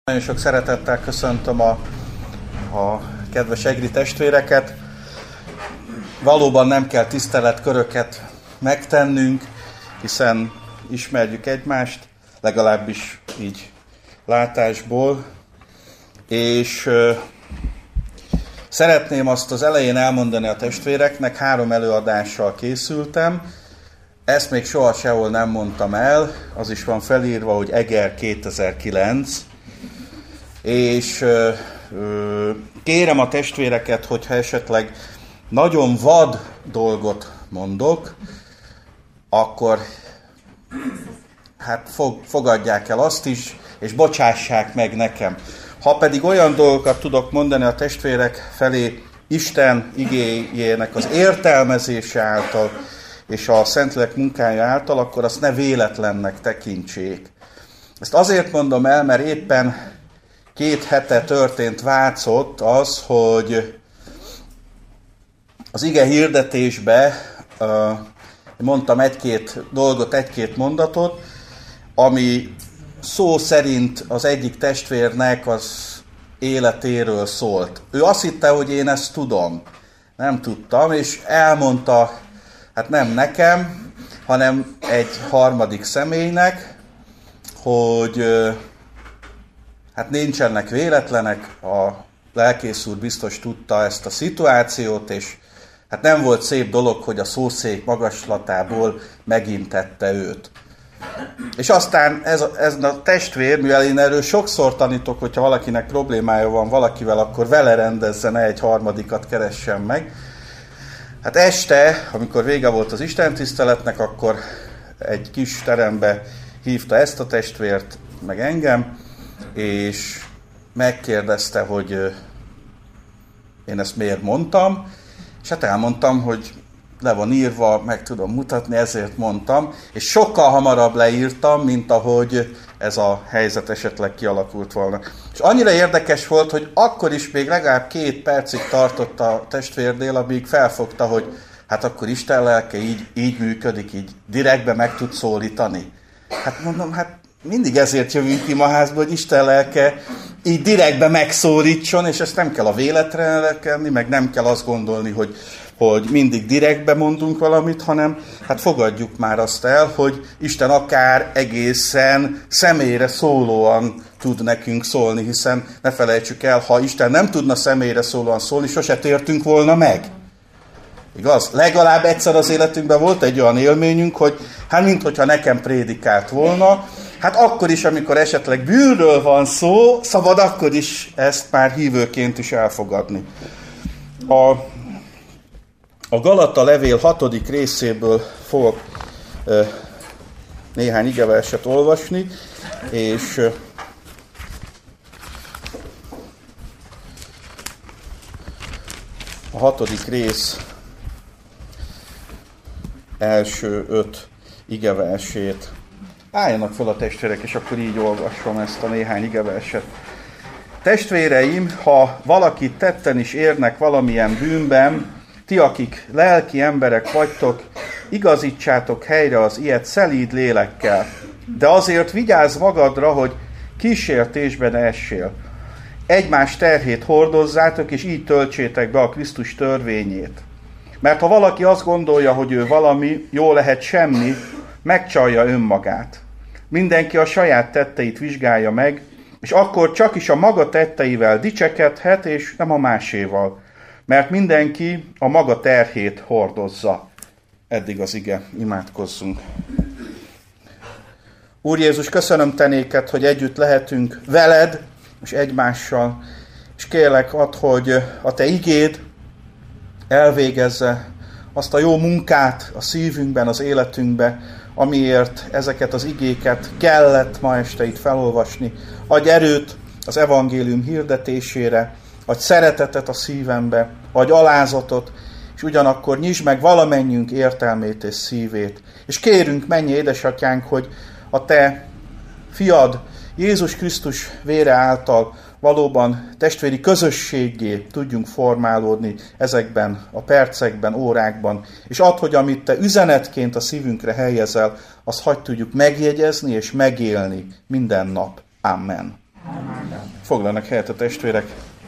Nagyon sok szeretettel köszöntöm a kedves egri testvéreket. Valóban nem kell tiszteletköröket megtennünk, hiszen ismerjük egymást, legalábbis így látásból. És szeretném azt az elején elmondani a testvéreknek, 3 előadással készültem. Ezt még soha sehol nem mondtam el, az is van felírva, hogy Eger 2009. És kérem a testvéreket, hogyha esetleg nagyon vad dolgot mondok, akkor fogadják el azt is, és bocsássák meg nekem. Ha pedig olyan dolgokat tudok mondani a testvérek felé Isten igéjének az értelmezése által, és a Szentlélek munkája által, akkor azt ne véletlennek tekintsék. Ezt azért mondom el, mert éppen 2 hete történt Vácott az, hogy az ige hirdetésbe mondtam 1-2 dolgot, 1-2 mondatot, ami szó szerint az egyik testvérnek az életéről szólt. Ő azt hitte, hogy én ezt tudom. Nem tudtam, és elmondta, hát nem nekem, hanem egy harmadik személynek, hogy hát nincsenek véletlenek, a lelkész úr biztos tudta ezt a szituációt, és hát nem volt szép dolog, hogy a szószék magaslatából megintette őt. És aztán ez a testvér, mivel én erről sokszor tanítok, hogyha valakinek problémája van valakivel, akkor vele rendezzen egy harmadikat, keressen meg. Hát este, amikor vége volt az istentiszteletnek, akkor egy kis terembe hívta ezt a testvért, meg engem, és megkérdezte, hogy én ezt miért mondtam, és hát elmondtam, hogy le van írva, meg tudom mutatni, ezért mondtam, és sokkal hamarabb leírtam, mint ahogy ez a helyzet esetleg kialakult volna. És annyira érdekes volt, hogy akkor is még legalább 2 percig tartott a testvérnél, amíg felfogta, hogy hát akkor Isten lelke így működik, így direktbe meg tud szólítani. Hát mondom, hát mindig ezért jövünk imaházba, hogy Isten lelke így direktbe megszólítson, és ezt nem kell a véletre lekenni, meg nem kell azt gondolni, hogy mindig direktbe mondunk valamit, hanem hát fogadjuk már azt el, hogy Isten akár egészen személyre szólóan tud nekünk szólni, hiszen ne felejtsük el, ha Isten nem tudna személyre szólóan szólni, sose tértünk volna meg. Igaz? Legalább egyszer az életünkben volt egy olyan élményünk, hogy hát minthogyha nekem prédikált volna, hát akkor is, amikor esetleg bűnről van szó, szabad akkor is ezt már hívőként is elfogadni. A Galata levél 6. részéből fogok néhány igeverset olvasni, és a 6. rész első 5 igeversét. Álljanak fel a testvérek, és akkor így olvasom ezt a néhány igeverset. Testvéreim, ha valakit tetten is érnek valamilyen bűnben, ti, akik lelki emberek vagytok, igazítsátok helyre az ilyet szelíd lélekkel. De azért vigyázz magadra, hogy kísértésbe ne essél. Egymás terhét hordozzátok, és így töltsétek be a Krisztus törvényét. Mert ha valaki azt gondolja, hogy ő valami, jó lehet semmi, megcsalja önmagát. Mindenki a saját tetteit vizsgálja meg, és akkor csak is a maga tetteivel dicsekedhet, és nem a máséval. Mert mindenki a maga terhét hordozza. Eddig az ige, imádkozzunk. Úr Jézus, köszönöm te néked, hogy együtt lehetünk veled, és egymással, és kérlek add, hogy a te igéd elvégezze azt a jó munkát a szívünkben, az életünkben, amiért ezeket az igéket kellett ma este itt felolvasni. Adj erőt az evangélium hirdetésére, adj szeretetet a szívembe, adj alázatot, és ugyanakkor nyisd meg valamennyünk értelmét és szívét. És kérünk, menj édesatyánk, hogy a te fiad Jézus Krisztus vére által valóban testvéri közösséggé tudjunk formálódni ezekben a percekben, órákban, és add, hogy amit te üzenetként a szívünkre helyezel, azt hadd tudjuk megjegyezni és megélni minden nap. Amen. Foglalnak helyet a testvérek.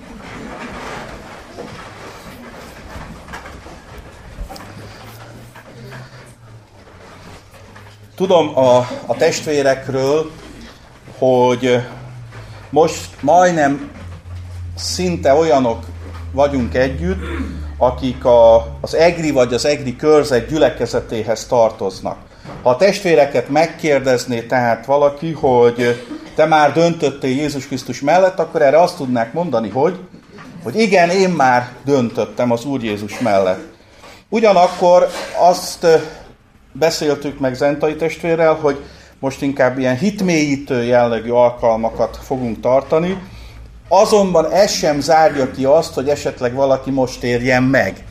Tudom a testvérekről, hogy most majdnem szinte olyanok vagyunk együtt, akik az EGRI vagy az EGRI körzet gyülekezetéhez tartoznak. Ha a testvéreket megkérdezné tehát valaki, hogy te már döntöttél Jézus Krisztus mellett, akkor erre azt tudnák mondani, hogy igen, én már döntöttem az Úr Jézus mellett. Ugyanakkor azt beszéltük meg Zentai testvérrel, hogy most inkább ilyen hitmélyítő jellegű alkalmakat fogunk tartani, azonban ez sem zárja ki azt, hogy esetleg valaki most térjen meg.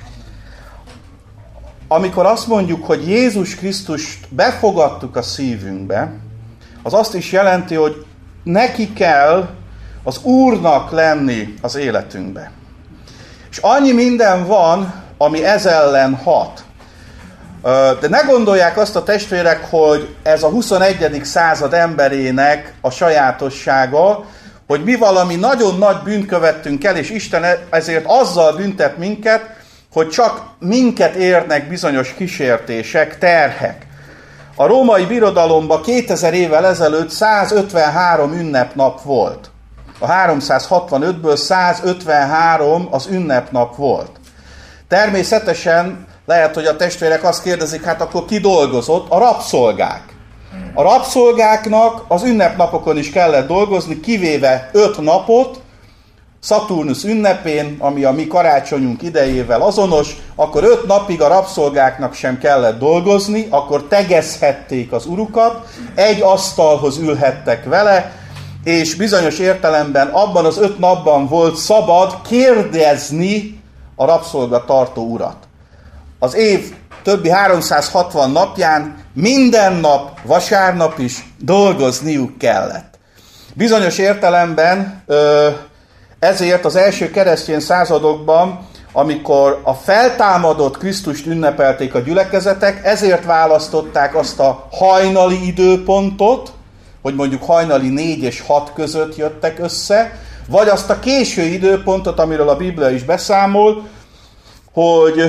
Amikor azt mondjuk, hogy Jézus Krisztust befogadtuk a szívünkbe, az azt is jelenti, hogy neki kell az Úrnak lenni az életünkbe. És annyi minden van, ami ez ellen hat. De ne gondolják azt a testvérek, hogy ez a 21. század emberének a sajátossága, hogy mi valami nagyon nagy bűnt követtünk el, és Isten ezért azzal büntet minket, hogy csak minket érnek bizonyos kísértések, terhek. A római birodalomban 2000 évvel ezelőtt 153 ünnepnap volt. A 365-ből 153 az ünnepnap volt. Természetesen lehet, hogy a testvérek azt kérdezik, hát akkor ki dolgozott? A rabszolgák. A rabszolgáknak az ünnepnapokon is kellett dolgozni, kivéve 5 napot, Szaturnusz ünnepén, ami a mi karácsonyunk idejével azonos, akkor 5 napig a rabszolgáknak sem kellett dolgozni, akkor tegezhették az urukat, egy asztalhoz ülhettek vele, és bizonyos értelemben abban az 5 napban volt szabad kérdezni a rabszolgatartó urat. Az év többi 360 napján minden nap, vasárnap is dolgozniuk kellett. Bizonyos értelemben ezért az első keresztény századokban, amikor a feltámadott Krisztust ünnepelték a gyülekezetek, ezért választották azt a hajnali időpontot, hogy mondjuk hajnali 4 és 6 között jöttek össze, vagy azt a késő időpontot, amiről a Biblia is beszámol, hogy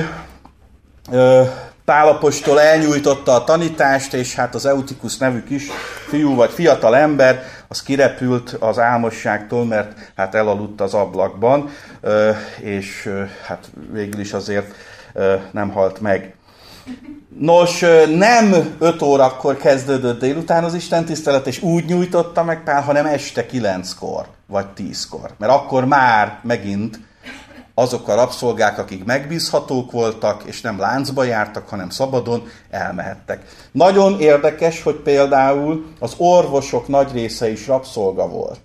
Pál apostol elnyújtotta a tanítást, és hát az Eutikus nevű kis fiú vagy fiatal ember, az kirepült az álmosságtól, mert hát elaludt az ablakban, és hát végül is azért nem halt meg. Nos, nem 5 órakor kezdődött délután az istentisztelet, és úgy nyújtotta meg Pál, hanem este 9-kor, vagy 10-kor. Mert akkor már megint azok a rabszolgák, akik megbízhatók voltak, és nem láncba jártak, hanem szabadon elmehettek. Nagyon érdekes, hogy például az orvosok nagy része is rabszolga volt.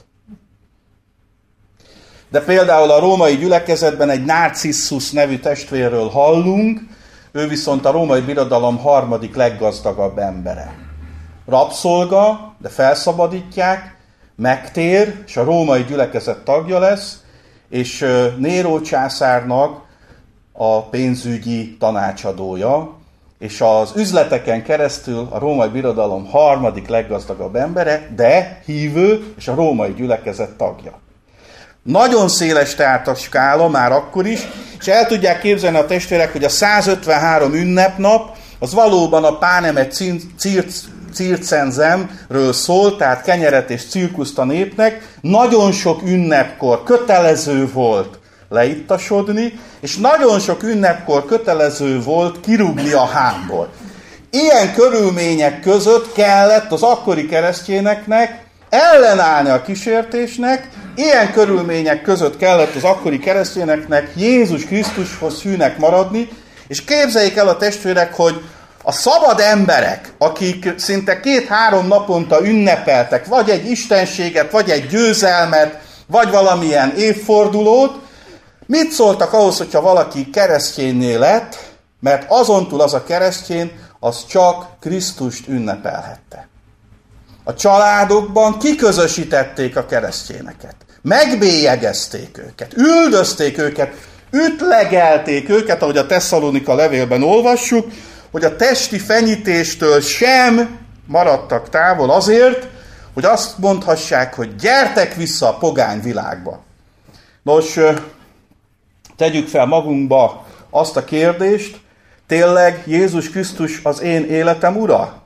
De például a római gyülekezetben egy Narcissus nevű testvérről hallunk, ő viszont a római birodalom 3. leggazdagabb embere. Rabszolga, de felszabadítják, megtér, és a római gyülekezet tagja lesz, és Néró császárnak a pénzügyi tanácsadója, és az üzleteken keresztül a római birodalom 3. leggazdagabb embere, de hívő, és a római gyülekezet tagja. Nagyon széles tehát a skála már akkor is, és el tudják képzelni a testvérek, hogy a 153 ünnepnap, az valóban a pánemet circenzemről szól, tehát kenyeret és cirkuszt a népnek, nagyon sok ünnepkor kötelező volt leittasodni, és nagyon sok ünnepkor kötelező volt kirúgni a hámból. Ilyen körülmények között kellett az akkori keresztényeknek ellenállni a kísértésnek, ilyen körülmények között kellett az akkori keresztényeknek Jézus Krisztushoz hűnek maradni, és képzeljék el a testvérek, hogy a szabad emberek, akik szinte 2-3 naponta ünnepeltek, vagy egy istenséget, vagy egy győzelmet, vagy valamilyen évfordulót, mit szóltak ahhoz, hogyha valaki keresztényné lett, mert azontúl az a keresztény, az csak Krisztust ünnepelhette. A családokban kiközösítették a keresztényeket, megbélyegezték őket, üldözték őket, ütlegelték őket, ahogy a Tesszalonika levélben olvassuk, hogy a testi fenyítéstől sem maradtak távol azért, hogy azt mondhassák, hogy gyertek vissza a pogány világba. Nos, tegyük fel magunkba azt a kérdést, tényleg Jézus Krisztus az én életem ura?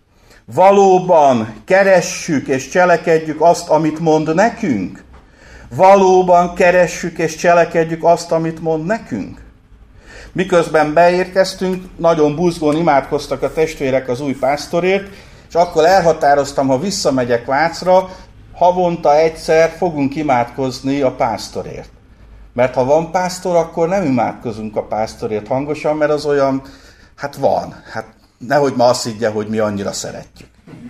Valóban keressük és cselekedjük azt, amit mond nekünk? Valóban keressük és cselekedjük azt, amit mond nekünk? Miközben beérkeztünk, nagyon buzgón imádkoztak a testvérek az új pásztorért, és akkor elhatároztam, ha visszamegyek Vácra, havonta egyszer fogunk imádkozni a pásztorért. Mert ha van pásztor, akkor nem imádkozunk a pásztorért hangosan, mert az olyan, hát van. Hát nehogy ma azt higgye, hogy mi annyira szeretjük.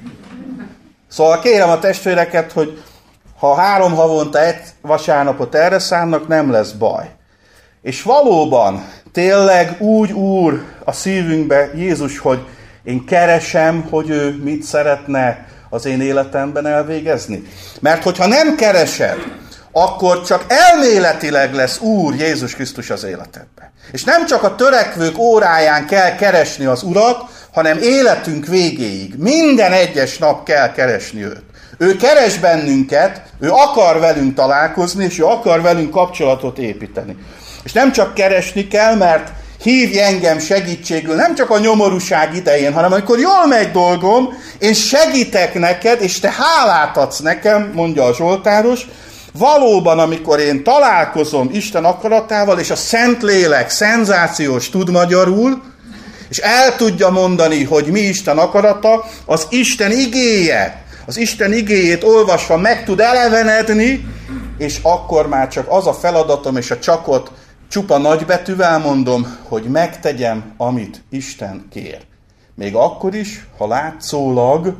Szóval kérem a testvéreket, hogy ha 3 havonta egy vasárnapot erre szánnak, nem lesz baj. És valóban tényleg úgy úr a szívünkbe Jézus, hogy én keresem, hogy ő mit szeretne az én életemben elvégezni. Mert hogyha nem keresed, akkor csak elméletileg lesz Úr Jézus Krisztus az életedben. És nem csak a törekvők óráján kell keresni az Urat, hanem életünk végéig. Minden egyes nap kell keresni őt. Ő keres bennünket, ő akar velünk találkozni, és ő akar velünk kapcsolatot építeni. És nem csak keresni kell, mert hívj engem segítségül, nem csak a nyomorúság idején, hanem amikor jól megy dolgom, én segítek neked, és te hálát adsz nekem, mondja a Zsoltáros. Valóban, amikor én találkozom Isten akaratával, és a Szentlélek szenzációs tud magyarul, és el tudja mondani, hogy mi Isten akarata, az Isten igéje, az Isten igéjét olvasva meg tud elevenedni, és akkor már csak az a feladatom, és a csakot csupa nagybetűvel mondom, hogy megtegyem, amit Isten kér. Még akkor is, ha látszólag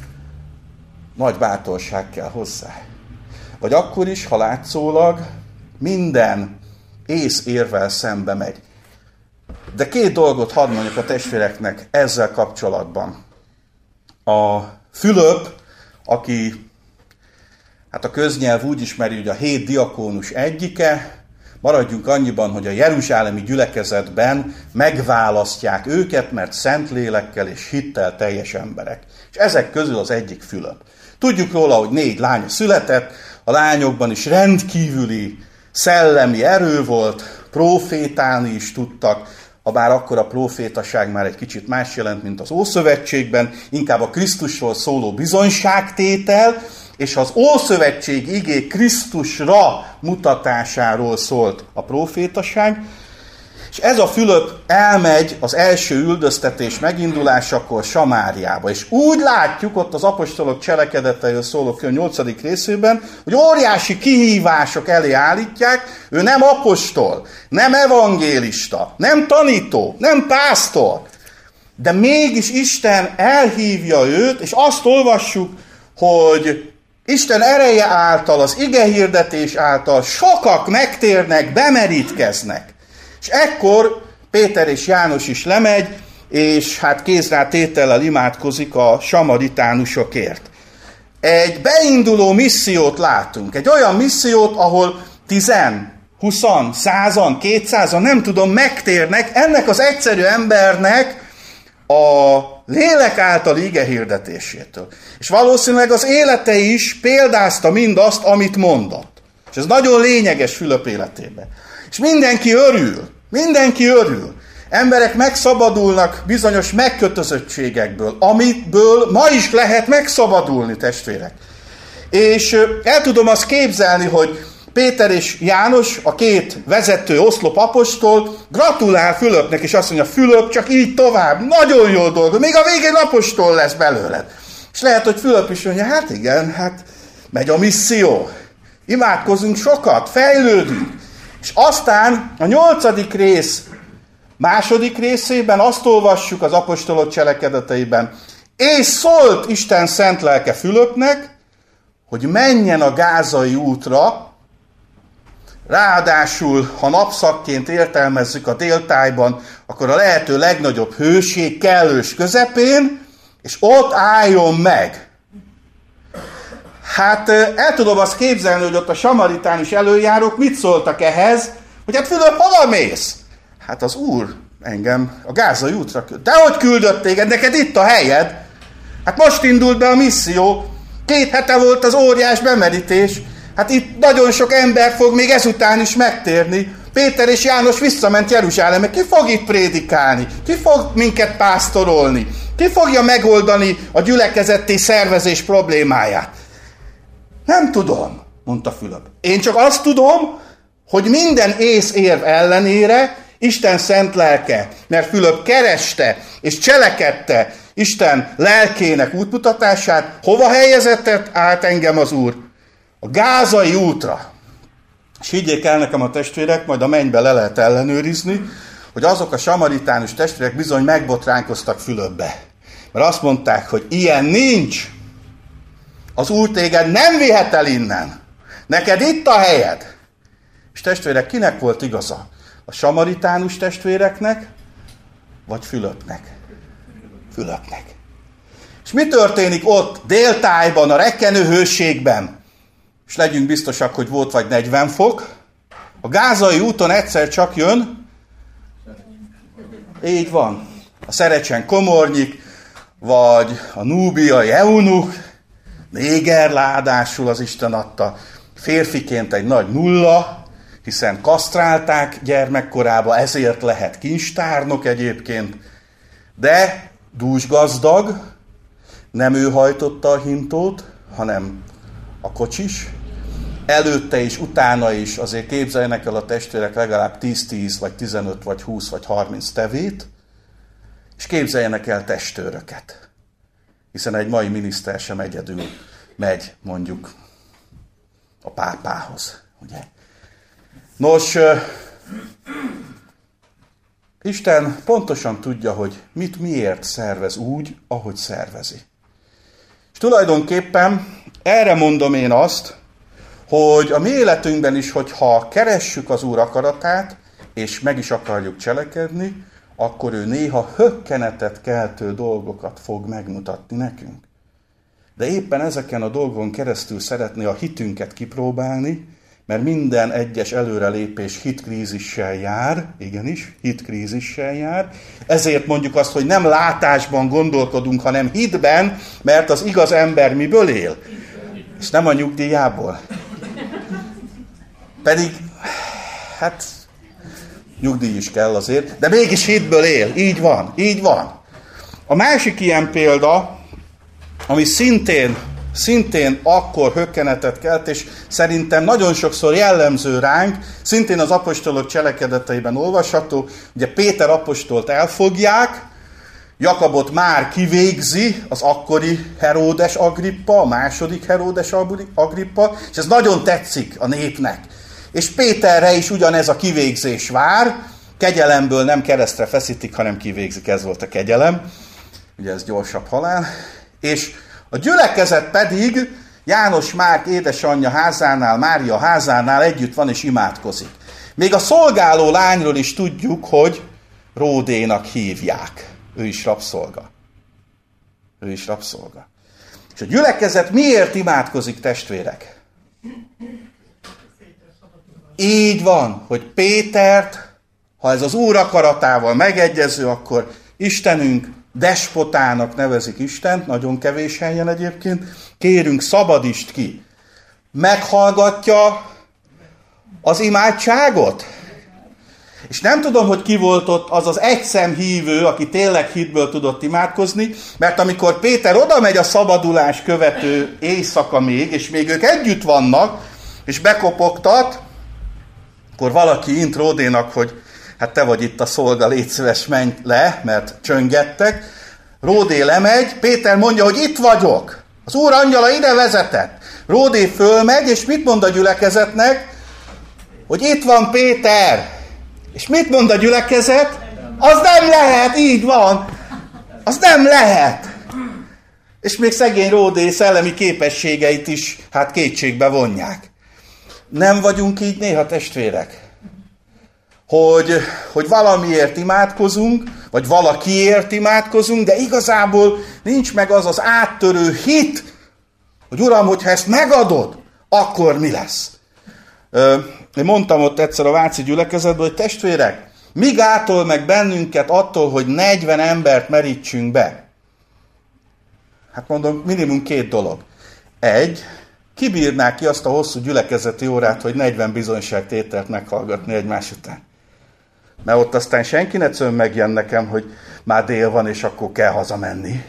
nagy bátorság kell hozzá. Vagy akkor is, ha látszólag minden észérvel szembe megy. De 2 dolgot hadd mondjuk a testvéreknek ezzel kapcsolatban. A Fülöp, aki hát a köznyelv úgy ismeri, hogy a 7 diakónus egyike, maradjunk annyiban, hogy a jeruzsálemi gyülekezetben megválasztják őket, mert szent lélekkel és hittel teljes emberek. És ezek közül az egyik Fülöp. Tudjuk róla, hogy 4 lánya született, a lányokban is rendkívüli szellemi erő volt, profétálni is tudtak, habár akkor a profétaság már egy kicsit más jelent, mint az Ószövetségben, inkább a Krisztusról szóló bizonyságtétel, és az Ószövetség igék Krisztusra mutatásáról szólt a profétaság, és ez a Fülöp elmegy az első üldöztetés megindulásakor Samáriába, és úgy látjuk ott az apostolok cselekedeteiről szóló könyv 8. részében, hogy óriási kihívások elé állítják, ő nem apostol, nem evangélista, nem tanító, nem pásztor, de mégis Isten elhívja őt, és azt olvassuk, hogy Isten ereje által, az igehirdetés által sokak megtérnek, bemerítkeznek. És ekkor Péter és János is lemegy, és hát kézrátétellel imádkozik a samaritánusokért. Egy beinduló missziót látunk, egy olyan missziót, ahol 10, 20, 100-an, 200-an, nem tudom, megtérnek ennek az egyszerű embernek a lélek által igehirdetésétől. És valószínűleg az élete is példázta mindazt, amit mondott. És ez nagyon lényeges Fülöp életében. És mindenki örül. Emberek megszabadulnak bizonyos megkötözöttségekből, amitből ma is lehet megszabadulni, testvérek. És el tudom azt képzelni, hogy Péter és János, a 2 vezető oszlop apostol gratulál Fülöpnek, és azt mondja, Fülöp, csak így tovább, nagyon jól dolgod, még a végén apostol lesz belőled. És lehet, hogy Fülöp is mondja, hát igen, hát megy a misszió, imádkozunk sokat, fejlődünk. És aztán a 8. rész második részében azt olvassuk az apostolok cselekedeteiben, és szólt Isten szent lelke Fülöpnek, hogy menjen a gázai útra, ráadásul, ha napszakként értelmezzük a déltájban, akkor a lehető legnagyobb hőség kellős közepén, és ott álljon meg. Hát el tudom azt képzelni, hogy ott a samaritánus előjárók mit szóltak ehhez, hogy hát Fülöp, hova mész? Hát az Úr engem a gázai útra küld. Dehogy küldött téged, neked itt a helyed. Hát most indult be a misszió, 2 hete volt az óriás bemerítés. Hát itt nagyon sok ember fog még ezután is megtérni. Péter és János visszament Jeruzsálembe. Ki fog itt prédikálni? Ki fog minket pásztorolni? Ki fogja megoldani a gyülekezeti szervezés problémáját? Nem tudom, mondta Fülöp. Én csak azt tudom, hogy minden észérv ellenére Isten szent lelke, mert Fülöp kereste és cselekedte Isten lelkének útmutatását, hova helyezett át engem az Úr? A Gázai útra. És higgyék el nekem a testvérek, majd a mennybe le lehet ellenőrizni, hogy azok a samaritánus testvérek bizony megbotránkoztak Fülöpbe. Mert azt mondták, hogy ilyen nincs. Az Úr téged nem vihet el innen. Neked itt a helyed. És testvérek, kinek volt igaza? A samaritánus testvéreknek, vagy Fülöpnek? Fülöpnek. És mi történik ott déltájban, a rekkenőhőségben? És legyünk biztosak, hogy volt vagy 40 fok. A Gázai úton egyszer csak jön. Így van. A Szerecsen komornyik, vagy a núbiai eunuch, néger ládásul az Isten adta, férfiként egy nagy nulla, hiszen kasztrálták gyermekkorába, ezért lehet kincstárnok egyébként, de dúsgazdag, nem ő hajtotta a hintót, hanem a kocsis. Előtte és utána is azért képzeljenek el a testvérek legalább 10-10, vagy 15, vagy 20, vagy 30 tevét, és képzeljenek el testőröket. Hiszen egy mai miniszter sem egyedül megy mondjuk a pápához. Ugye? Nos, Isten pontosan tudja, hogy mit miért szervez úgy, ahogy szervezi. És tulajdonképpen erre mondom én azt, hogy a mi életünkben is, hogyha keressük az Úr akaratát, és meg is akarjuk cselekedni, akkor ő néha hökkenetet keltő dolgokat fog megmutatni nekünk. De éppen ezeken a dolgon keresztül szeretné a hitünket kipróbálni, mert minden egyes előrelépés hitkrízissel jár, igenis, hitkrízissel jár. Ezért mondjuk azt, hogy nem látásban gondolkodunk, hanem hitben, mert az igaz ember miből él? És nem a nyugdíjából. Pedig, hát, nyugdíj is kell azért, de mégis hitből él. Így van, így van. A másik ilyen példa, ami szintén akkor hökkenetet kelt, és szerintem nagyon sokszor jellemző ránk, szintén az apostolok cselekedeteiben olvasható, ugye Péter apostolt elfogják, Jakabot már kivégzi az akkori Heródes Agrippa, a második Heródes Agrippa, és ez nagyon tetszik a népnek. És Péterre is ugyanez a kivégzés vár, kegyelemből nem keresztre feszítik, hanem kivégzik, ez volt a kegyelem, ugye ez gyorsabb halál, és a gyülekezet pedig János Márk édesanyja házánál, Mária házánál együtt van és imádkozik. Még a szolgáló lányról is tudjuk, hogy Ródénak hívják. Ő is rabszolga. Ő is rabszolga. És a gyülekezet miért imádkozik, testvérek? Így van, hogy Pétert, ha ez az Úr akaratával megegyező, akkor Istenünk despotának nevezik Istent, nagyon kevés helyen egyébként, kérünk, szabadítsd ki. Meghallgatja az imádságot? És nem tudom, hogy ki volt ott az az egyszem hívő, aki tényleg hitből tudott imádkozni, mert amikor Péter oda megy a szabadulás követő éjszaka még, és még ők együtt vannak, és bekopogtat, akkor valaki int Ródénak, hogy hát te vagy itt a szolga, légy szíves, menj le, mert csöngettek. Ródé lemegy, Péter mondja, hogy itt vagyok. Az Úr angyala ide vezetett. Ródé fölmegy, és mit mond a gyülekezetnek? Hogy itt van Péter. És mit mond a gyülekezet? Az nem lehet, így van. Az nem lehet. És még szegény Ródé szellemi képességeit is hát kétségbe vonják. Nem vagyunk így néha, testvérek? Hogy valamiért imádkozunk, vagy valakiért imádkozunk, de igazából nincs meg az az áttörő hit, hogy Uram, hogyha ezt megadod, akkor mi lesz? Én mondtam ott egyszer a váci gyülekezetben, hogy testvérek, mi gátol meg bennünket attól, hogy 40 embert merítsünk be? Hát mondom, minimum 2 dolog. kibírnák ki azt a hosszú gyülekezeti órát, hogy 40 bizonyságtételt meghallgatni egymás után. Mert ott aztán senki ne cön megjen nekem, hogy már dél van, és akkor kell hazamenni.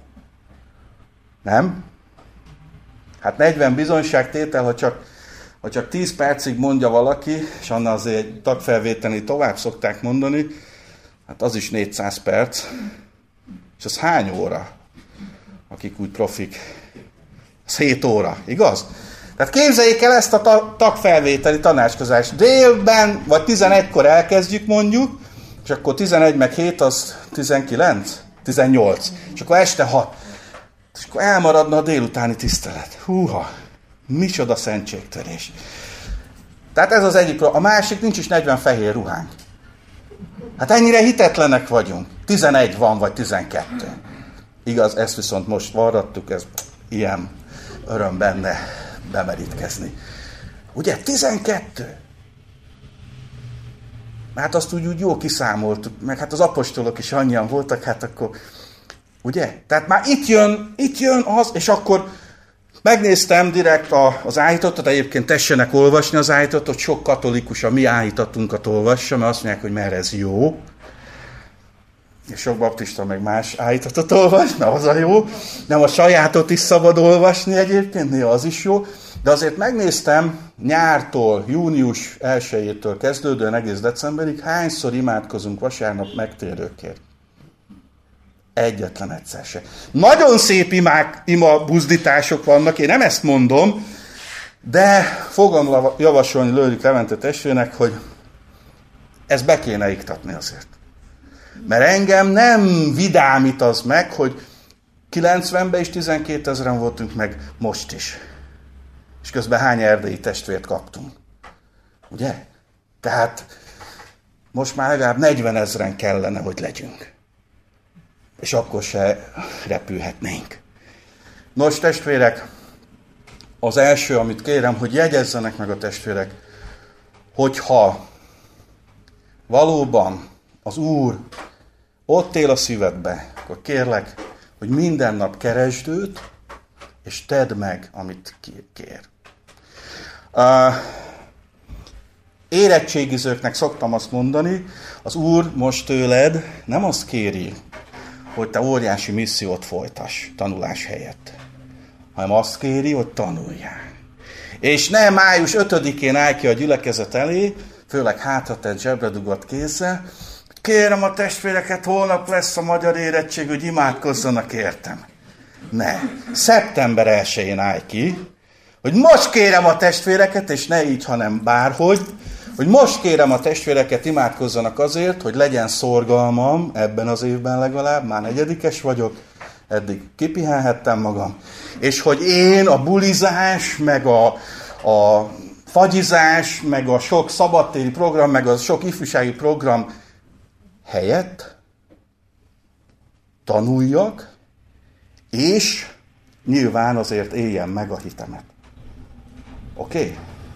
Nem? Hát 40 bizonyságtétel, ha csak 10 percig mondja valaki, és annál azért egy tagfelvételi tovább szokták mondani, hát az is 400 perc. És az hány óra? Akik úgy profik. Az 7 óra, igaz? Tehát képzeljék el ezt a tagfelvételi tanácskozást. Délben, vagy 11-kor elkezdjük mondjuk, és akkor 11 meg 7 az 19? 18. És akkor este 6. És akkor elmaradna a délutáni tisztelet. Húha, micsoda szentségtörés. Tehát ez az egyik. A másik, nincs is 40 fehér ruhánk. Hát ennyire hitetlenek vagyunk. 11 van, vagy 12. Igaz, ezt viszont most varrattuk, ez ilyen öröm benne bemerítkezni. Ugye, 12? Hát azt úgy jó kiszámoltuk, meg hát az apostolok is annyian voltak, hát akkor, ugye? Tehát már itt jön az, és akkor megnéztem direkt az állítottat, egyébként tessenek olvasni az állítottat, sok katolikus a mi állítatunkat olvassa, mert azt mondják, hogy mert ez jó. És sok baptista meg más állítatot olvas, mert az a jó. Nem a sajátot is szabad olvasni egyébként, néha az is jó. De azért megnéztem nyártól, június 1-től kezdődően egész decemberig, hányszor imádkozunk vasárnap megtérőkért. Egyetlen egyszer se. Nagyon szép ima buzdítások vannak, én nem ezt mondom, de fogom javasolni Lőrik Levente testvérnek, hogy ezt be kéne iktatni azért. Mert engem nem vidámít az meg, hogy 90-ben is 12 000-en voltunk meg most is. És közben hány erdélyi testvért kaptunk. Ugye? Tehát most már legalább 40 000-en kellene, hogy legyünk. És akkor se repülhetnénk. Nos, testvérek, az első, amit kérem, hogy jegyezzenek meg a testvérek, hogyha valóban az Úr ott él a szívedbe, akkor kérlek, hogy minden nap keresd őt, és tedd meg, amit kér. Érettségizőknek szoktam azt mondani, az Úr most tőled nem azt kéri, hogy te óriási missziót folytass tanulás helyett, hanem azt kéri, hogy tanuljál. És ne május 5-én állj ki a gyülekezet elé, főleg hátratett zsebre dugott kézzel, kérem a testvéreket, holnap lesz a magyar érettség, hogy imádkozzanak értem. Ne. Szeptember 1-én állj ki, hogy most kérem a testvéreket, és ne így, hanem bárhogy, hogy most kérem a testvéreket, imádkozzanak azért, hogy legyen szorgalmam ebben az évben legalább, már 4-es vagyok, eddig kipihenhettem magam, és hogy én a bulizás, meg a fagyizás, meg a sok szabadtéri program, meg a sok ifjúsági program helyett tanuljak, és nyilván azért éljem meg a hitemet. Oké?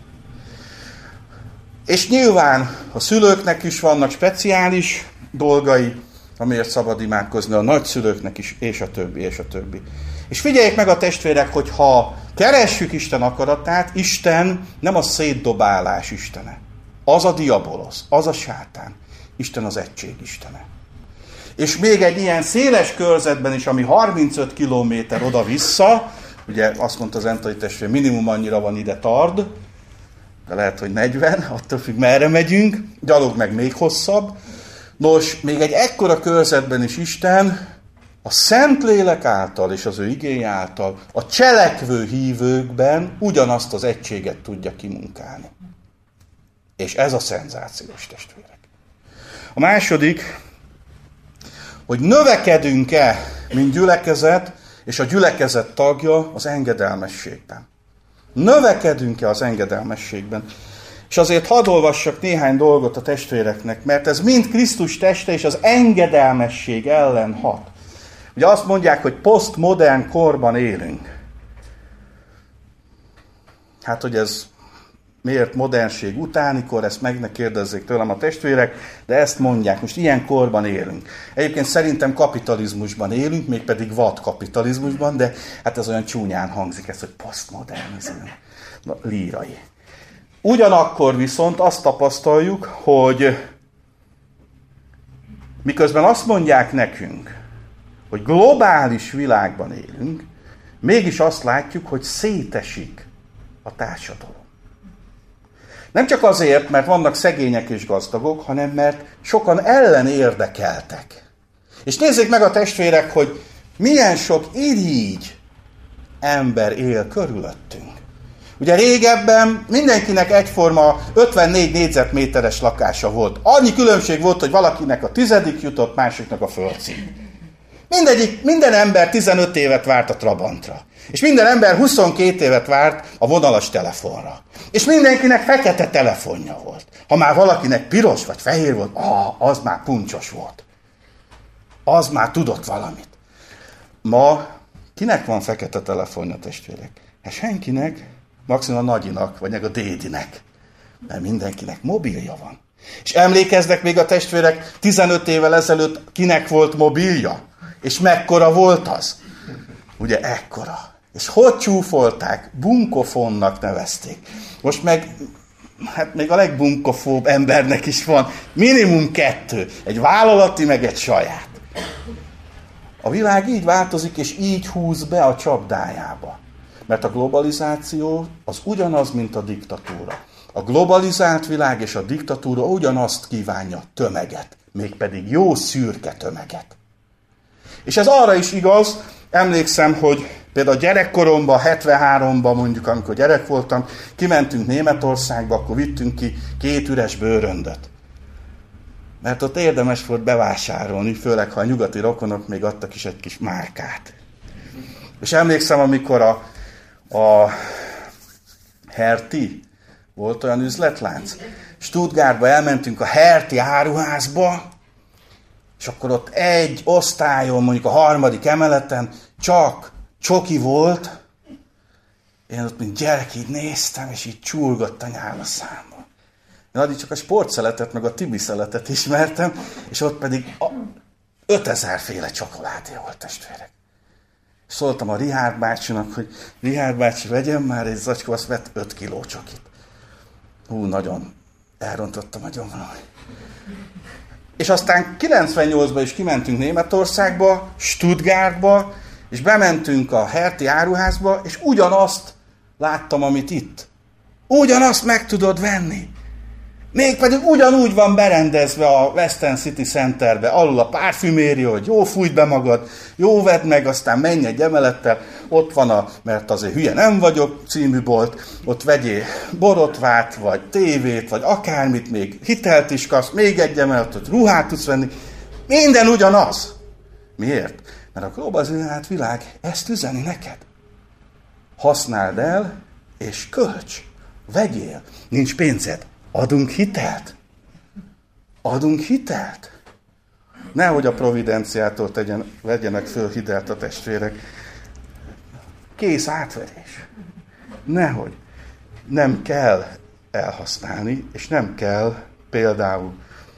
És nyilván a szülőknek is vannak speciális dolgai, amiért szabad imádkozni, a nagyszülőknek is, és a többi, és a többi. És figyeljék meg a testvérek, hogy ha keressük Isten akaratát, Isten nem a szétdobálás istene. Az a diabolosz, az a sátán. Isten az egység istene. És még egy ilyen széles körzetben is, ami 35 kilométer oda-vissza, ugye azt mondta az Entai testvér, minimum annyira van ide tard, de lehet, hogy 40, attól függ, merre megyünk, gyalog meg még hosszabb. Nos, még egy ekkora körzetben is Isten a Szentlélek által és az ő igény által a cselekvő hívőkben ugyanazt az egységet tudja kimunkálni. És ez a szenzációs, testvérek. A második, hogy növekedünk-e, mint gyülekezet, és a gyülekezet tagja az engedelmességben. Növekedünk-e az engedelmességben? És azért hadd olvassak néhány dolgot a testvéreknek, mert ez mind Krisztus teste és az engedelmesség ellen hat. Ugye azt mondják, hogy posztmodern korban élünk. Hát, hogy ez miért modernség utánikor, ezt meg ne kérdezzék tőlem a testvérek, de ezt mondják, most ilyen korban élünk. Egyébként szerintem kapitalizmusban élünk, mégpedig vad kapitalizmusban, de hát ez olyan csúnyán hangzik, ez, hogy posztmodernizmus, lírai. Ugyanakkor viszont azt tapasztaljuk, hogy miközben azt mondják nekünk, hogy globális világban élünk, mégis azt látjuk, hogy szétesik a társadalom. Nem csak azért, mert vannak szegények és gazdagok, hanem mert sokan ellen érdekeltek. És nézzék meg a testvérek, hogy milyen sok irigy ember él körülöttünk. Ugye régebben mindenkinek egyforma 54 négyzetméteres lakása volt. Annyi különbség volt, hogy valakinek a 10. jutott, másiknak a földcím. Minden ember 15 évet várt a Trabantra. És minden ember 22 évet várt a vonalas telefonra. És mindenkinek fekete telefonja volt. Ha már valakinek piros vagy fehér volt, az már puncsos volt. Az már tudott valamit. Ma kinek van fekete telefonja, testvérek? Hát senkinek, maximum a nagyinak, vagy meg a dédinek. Mert mindenkinek mobilja van. És emlékeznek még a testvérek, 15 évvel ezelőtt kinek volt mobilja? És mekkora volt az? Ugye ekkora. És hogy csúfolták? Bunkofonnak nevezték. Most meg, hát még a legbunkofóbb embernek is van minimum 2. Egy vállalati, meg egy saját. A világ így változik, és így húz be a csapdájába. Mert a globalizáció az ugyanaz, mint a diktatúra. A globalizált világ és a diktatúra ugyanazt kívánja, tömeget. Mégpedig jó szürke tömeget. És ez arra is igaz, emlékszem, hogy például gyerekkoromban, 73-ban mondjuk, amikor gyerek voltam, kimentünk Németországba, akkor vittünk ki 2 üres bőröndöt. Mert ott érdemes volt bevásárolni, főleg ha a nyugati rokonok még adtak is egy kis márkát. És emlékszem, amikor a Hertie, volt olyan üzletlánc, Stuttgartba elmentünk a Hertie áruházba, és akkor ott egy osztályon, mondjuk a 3. emeleten csak csoki volt. Én ott, mint gyerek, így néztem, és így csurgott a nyál a számba. Én addig csak a sportszeletet, meg a Tibi szeletet ismertem, és ott pedig 5000 féle csokoládé volt, testvérek. Szóltam a Richard bácsinak, hogy Richard bácsi, vegyen már egy zacskó, azt vett 5 kiló csokit. Nagyon elrontottam nagyon valami. És aztán 98-ban is kimentünk Németországba, Stuttgartba, és bementünk a Hertie áruházba, és ugyanazt láttam, amit itt. Ugyanazt meg tudod venni. Mégpedig ugyanúgy van berendezve a Western City Centerbe, alul a parfümérió, hogy jó fújt be magad, jó vedd meg, aztán menj egy emelettel, ott van mert azért hülye nem vagyok című bolt, ott vegyél borotvát, vagy tévét, vagy akármit, még hitelt is kapsz, még egy emeletet, ruhát tudsz venni, minden ugyanaz. Miért? Mert a globalizált világ ezt üzeni neked. Használd el, és költs, vegyél, nincs pénzed. Adunk hitelt? Adunk hitelt? Nehogy a providenciától vegyenek föl hitelt a testvérek. Kész átverés. Nehogy. Nem kell elhasználni, és nem kell például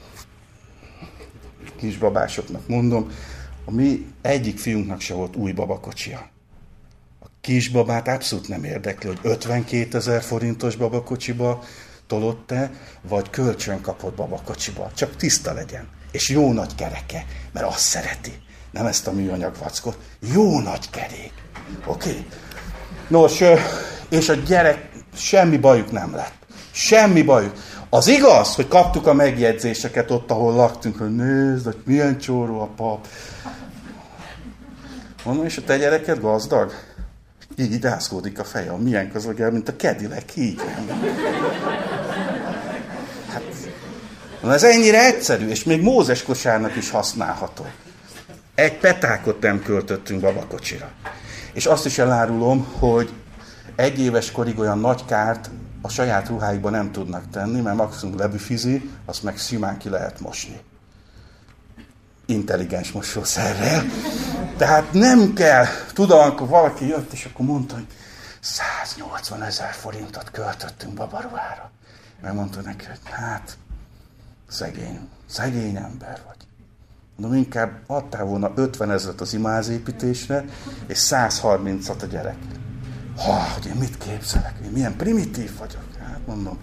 kisbabásoknak mondom, a mi egyik fiunknak se volt új babakocsia. A kisbabát abszolút nem érdekli, hogy 52 000 forintos babakocsiba tolott-e, vagy kölcsön kapott babakocsiba. Csak tiszta legyen. És jó nagy kereke, mert azt szereti. Nem ezt a műanyag vackot. Jó nagy kerék. Oké? Nos, és a gyerek, semmi bajuk nem lett. Semmi bajuk. Az igaz, hogy kaptuk a megjegyzéseket ott, ahol laktunk, hogy nézd, hogy milyen csóró a pap. Mondom, és a te gyereked gazdag? Így rázkódik a feje, milyen gazdag, mint a Cadillac, így. Hát, ez ennyire egyszerű, és még Mózes kosárnak is használható. Egy petákot nem költöttünk babakocsira. És azt is elárulom, hogy 1 éves korig olyan nagy kárt a saját ruháikban nem tudnak tenni, mert maximum lebüfizi, azt meg simán ki lehet mosni. Intelligens mosószerrel. Tehát nem kell. Tudom, amikor valaki jött, és akkor mondta, hogy 180 000 forintot költöttünk babaruhára. Megmondta neki, hogy hát, szegény ember vagy. Mondom, inkább adtál volna 50 000 az imázépítésre, és 130-at a gyerek. Hogy én mit képzelek? Én milyen primitív vagyok? Hát mondom.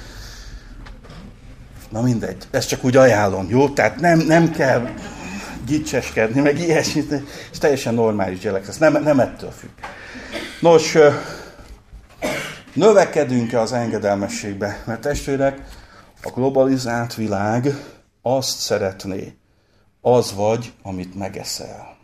Na mindegy, ezt csak úgy ajánlom, jó? Tehát nem kell gicseskedni, meg ilyesmit, és teljesen normális gyerek, ez nem ettől függ. Nos, növekedünk-e az engedelmességbe? Mert testvérek, a globalizált világ azt szeretné, az vagy, amit megeszel.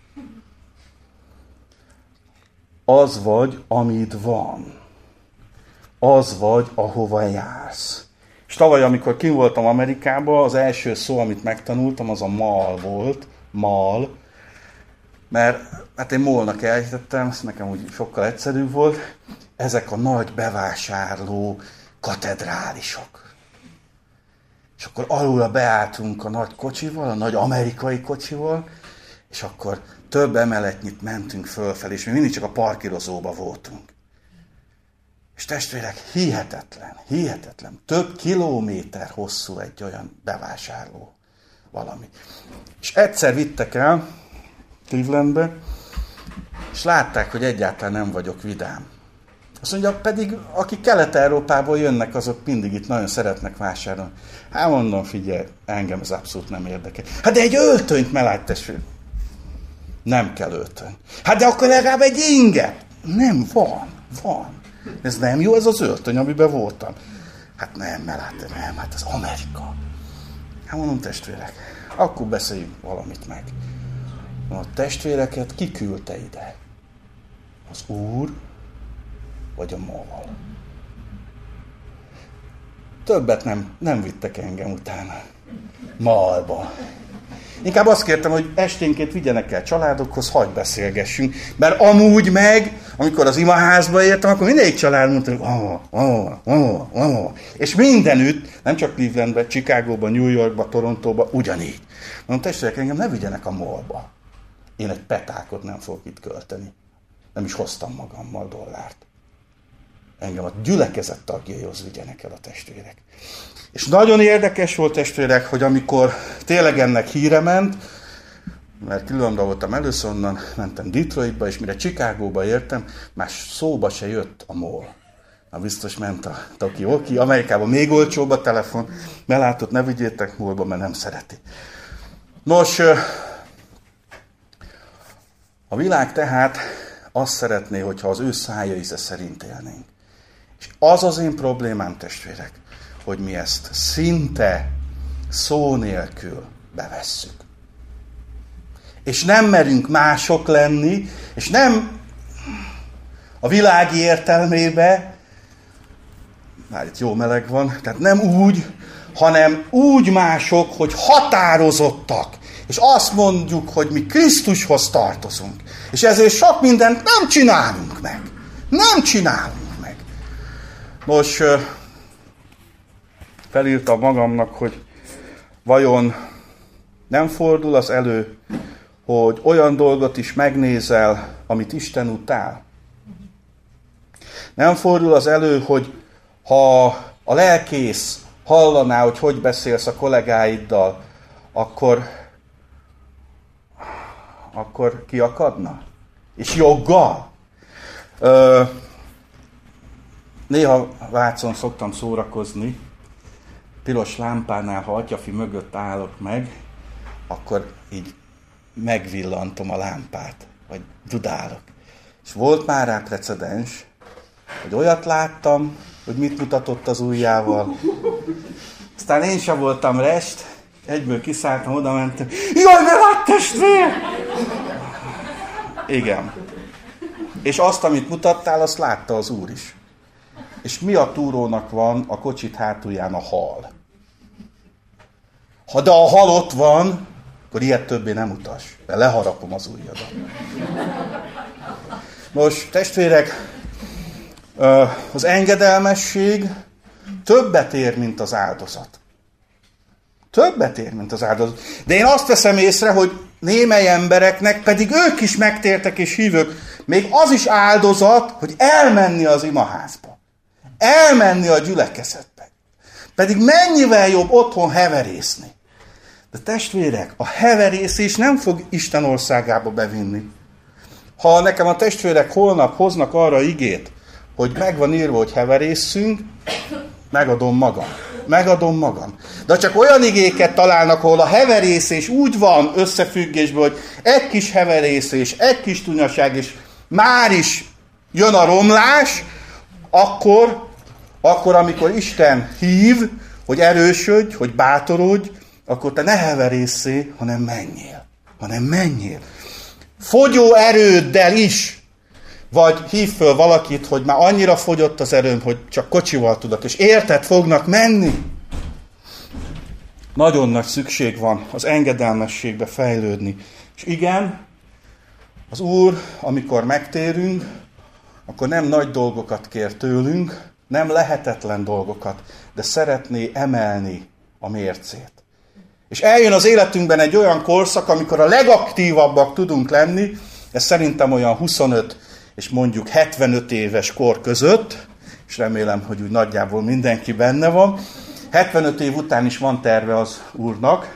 Az vagy, amit van. Az vagy, ahova jársz. És tavaly, amikor kint voltam Amerikában, az első szó, amit megtanultam, az a mall volt. Mall. Mert én mallnak elhitettem, ez nekem úgy sokkal egyszerűbb volt. Ezek a nagy bevásárló katedrálisok. És akkor alulra beálltunk a nagy kocsival, a nagy amerikai kocsival, és akkor több emeletnyit mentünk fölfelé, és mi mindig csak a parkírozóba voltunk. És testvérek, hihetetlen, több kilométer hosszú egy olyan bevásárló valami. És egyszer vittek el Clevelandbe, és látták, hogy egyáltalán nem vagyok vidám. Azt mondja, pedig akik Kelet-Európából jönnek, azok mindig itt nagyon szeretnek vásárolni. Hát mondom, figyelj, engem ez abszolút nem érdekel. Hát de egy öltönyt meglátj, testvére. Nem kell öltöny. Hát de akkor legalább egy inget. Nem, van. Ez nem jó, ez az öltöny, amiben voltam. Hát nem, hát az Amerika. Hát mondom, testvérek, akkor beszéljünk valamit meg. A testvéreket ki küldte ide? Az Úr, vagy a mall? Többet nem vittek engem utána. Mallba. Inkább azt kértem, hogy esténként vigyenek el családokhoz, hagyj beszélgessünk. Mert amúgy meg, amikor az imaházba értem, akkor mindegyik család mondta, hogy és mindenütt, nem csak Clevelandben, Chicagóban, New Yorkban, Torontóban, ugyanígy. Mondom, testvérek, engem ne vigyenek a mallba. Én egy petákot nem fogok itt költeni. Nem is hoztam magammal dollárt. Engem a gyülekezet tagjaihoz vigyenek el a testvérek. És nagyon érdekes volt, testvérek, hogy amikor tényleg ennek híre ment, mert Clevelandban voltam először, onnan mentem Detroitba, és mire Chicagóba értem, már szóba se jött a mall. Na biztos ment a Toki, Amerikában még olcsóbb a telefon, belátott, ne vigyétek mallba, mert nem szereti. Nos, a világ tehát azt szeretné, hogyha az ő szája íze szerint élnénk. És az az én problémám, testvérek, hogy mi ezt szinte szó nélkül bevesszük. És nem merünk mások lenni, és nem a világi értelmébe, már itt jó meleg van, tehát nem úgy, hanem úgy mások, hogy határozottak, és azt mondjuk, hogy mi Krisztushoz tartozunk. És ezért sok mindent nem csinálunk meg. Nos, felírtam magamnak, hogy vajon nem fordul az elő, hogy olyan dolgot is megnézel, amit Isten utál. Nem fordul az elő, hogy ha a lelkész hallaná, hogy beszélsz a kollégáiddal, akkor kiakadna. És joggal. Néha Vácon szoktam szórakozni, piros lámpánál, ha atyafi mögött állok meg, akkor így megvillantom a lámpát, vagy dudálok. És volt már rá precedens, hogy olyat láttam, hogy mit mutatott az ujjával. Aztán én sem voltam rest, egyből kiszálltam, oda mentem, jaj, ne lát testvér! Igen. És azt, amit mutattál, azt látta az Úr is. És mi a túrónak van a kocsit hátulján? A hal. Ha de a hal ott van, akkor ilyet többé nem utas, mert leharapom az ujjadat. Most, testvérek, az engedelmesség többet ér, mint az áldozat. De én azt veszem észre, hogy némely embereknek, pedig ők is megtértek és hívők, még az is áldozat, hogy elmenni az imaházba. Elmenni a gyülekezetbe. Pedig mennyivel jobb otthon heverészni. De testvérek, a heverészés nem fog Isten országába bevinni. Ha nekem a testvérek holnap hoznak arra igét, hogy meg van írva, hogy heverészünk, megadom magam. De csak olyan igéket találnak, ahol a heverészés úgy van összefüggésben, hogy egy kis heverészés, egy kis tunyaság, és már is jön a romlás, akkor amikor Isten hív, hogy erősödj, hogy bátorodj, akkor te ne heverészé, hanem menjél. Fogyó erőddel is, vagy hív föl valakit, hogy már annyira fogyott az erőm, hogy csak kocsival tudok, és érted fognak menni. Nagyon nagy szükség van az engedelmességbe fejlődni. És igen, az Úr, amikor megtérünk, akkor nem nagy dolgokat kér tőlünk, nem lehetetlen dolgokat, de szeretné emelni a mércét. És eljön az életünkben egy olyan korszak, amikor a legaktívabbak tudunk lenni, ez szerintem olyan 25 és mondjuk 75 éves kor között, és remélem, hogy úgy nagyjából mindenki benne van. 75 év után is van terve az Úrnak,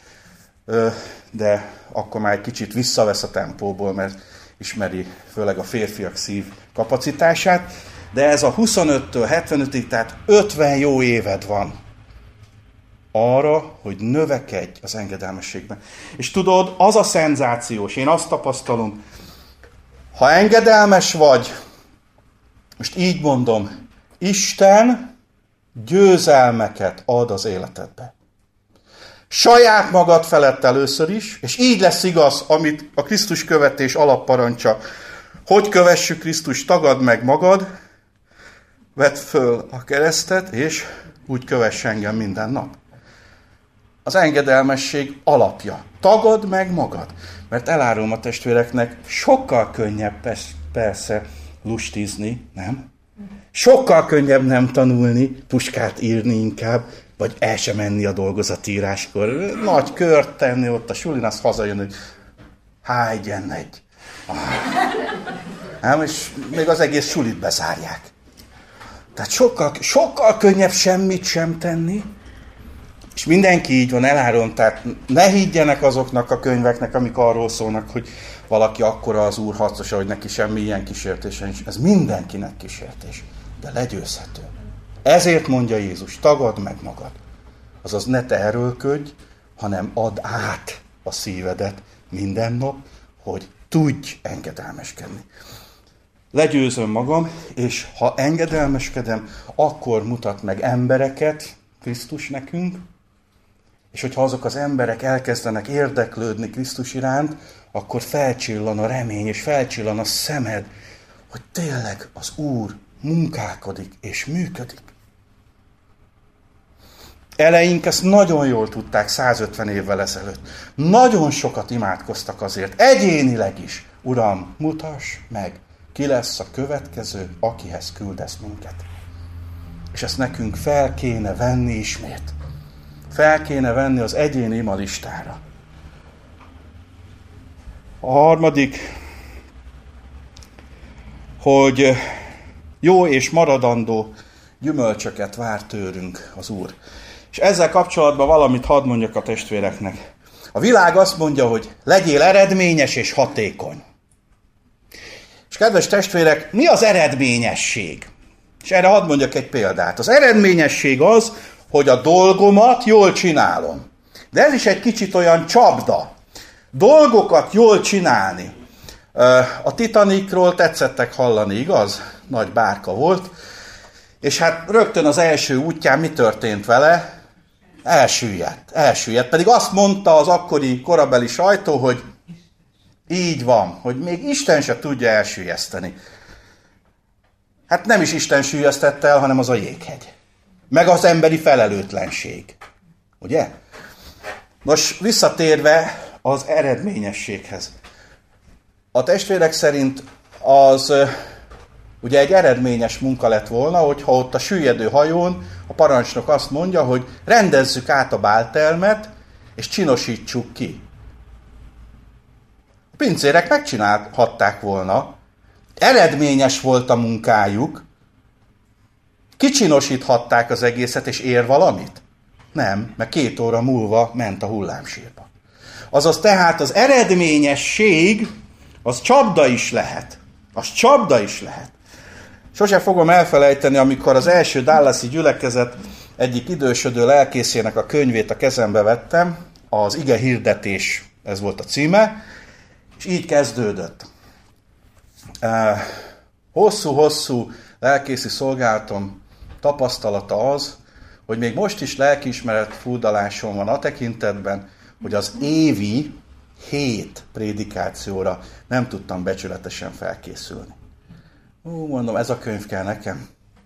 de akkor már egy kicsit visszavesz a tempóból, mert ismeri főleg a férfiak szív kapacitását, de ez a 25-től 75-ig, tehát 50 jó éved van arra, hogy növekedj az engedelmességben. És tudod, az a szenzációs, én azt tapasztalom, ha engedelmes vagy, most így mondom, Isten győzelmeket ad az életedbe. Saját magad felett először is, és így lesz igaz, amit a Krisztus követés alapparancsa. Hogy kövessük Krisztust, tagadd meg magad, vedd föl a keresztet, és úgy kövess engem minden nap. Az engedelmesség alapja. Tagadd meg magad. Mert elárulom a testvéreknek, sokkal könnyebb persze lustizni, nem? Sokkal könnyebb nem tanulni, puskát írni inkább, vagy el sem menni a dolgozatíráskor. Nagy kört tenni ott a sulin, az hazajön, hogy egyen egy. Nem, és még az egész sulit bezárják. Tehát sokkal könnyebb semmit sem tenni, és mindenki így van, elárulom, tehát ne higgyenek azoknak a könyveknek, amik arról szólnak, hogy valaki akkora az Úr harcosa, hogy neki semmi ilyen kísértése nincs. Ez mindenkinek kísértés, de legyőzhető. Ezért mondja Jézus, tagadd meg magad. Azaz ne te erőlködj, hanem add át a szívedet minden nap, hogy tudj engedelmeskedni. Legyőzöm magam, és ha engedelmeskedem, akkor mutat meg embereket Krisztus nekünk, és hogyha azok az emberek elkezdenek érdeklődni Krisztus iránt, akkor felcsillan a remény, és felcsillan a szemed, hogy tényleg az Úr munkálkodik és működik. Eleink ezt nagyon jól tudták 150 évvel ezelőtt. Nagyon sokat imádkoztak azért, egyénileg is. Uram, mutass meg, ki lesz a következő, akihez küldesz minket. És ezt nekünk fel kéne venni ismét. Fel kéne venni az egyéni ima listára. A harmadik, hogy jó és maradandó gyümölcsöket vár tőlünk az Úr. És ezzel kapcsolatban valamit hadd mondjak a testvéreknek. A világ azt mondja, hogy legyél eredményes és hatékony. És kedves testvérek, mi az eredményesség? És erre hadd mondjak egy példát. Az eredményesség az, hogy a dolgomat jól csinálom. De ez is egy kicsit olyan csapda. Dolgokat jól csinálni. A Titanicról tetszettek hallani, igaz? Nagy bárka volt. És hát rögtön az első útján mi történt vele? Elsüllyedt. Pedig azt mondta az akkori korabeli sajtó, hogy így van, hogy még Isten se tudja elsüllyeszteni. Hát nem is Isten süllyesztette el, hanem az a jéghegy. Meg az emberi felelőtlenség. Ugye? Most visszatérve az eredményességhez. A testvérek szerint az ugye egy eredményes munka lett volna, hogyha ott a süllyedő hajón a parancsnok azt mondja, hogy rendezzük át a báltermet, és csinosítsuk ki. Pincérek megcsinálhatták volna, eredményes volt a munkájuk, kicsinosíthatták az egészet, és ér valamit? Nem, mert 2 óra múlva ment a hullámsírba. Azaz tehát az eredményesség, az csapda is lehet. Az csapda is lehet. Sose fogom elfelejteni, amikor az első dallasi gyülekezet egyik idősödő lelkészének a könyvét a kezembe vettem, az ige hirdetés, ez volt a címe, és így kezdődött. Hosszú-hosszú lelkészi szolgálatom tapasztalata az, hogy még most is lelkiismeret furdalásom van a tekintetben, hogy az évi 7 prédikációra nem tudtam becsületesen felkészülni. Mondom, ez a könyv kell nekem.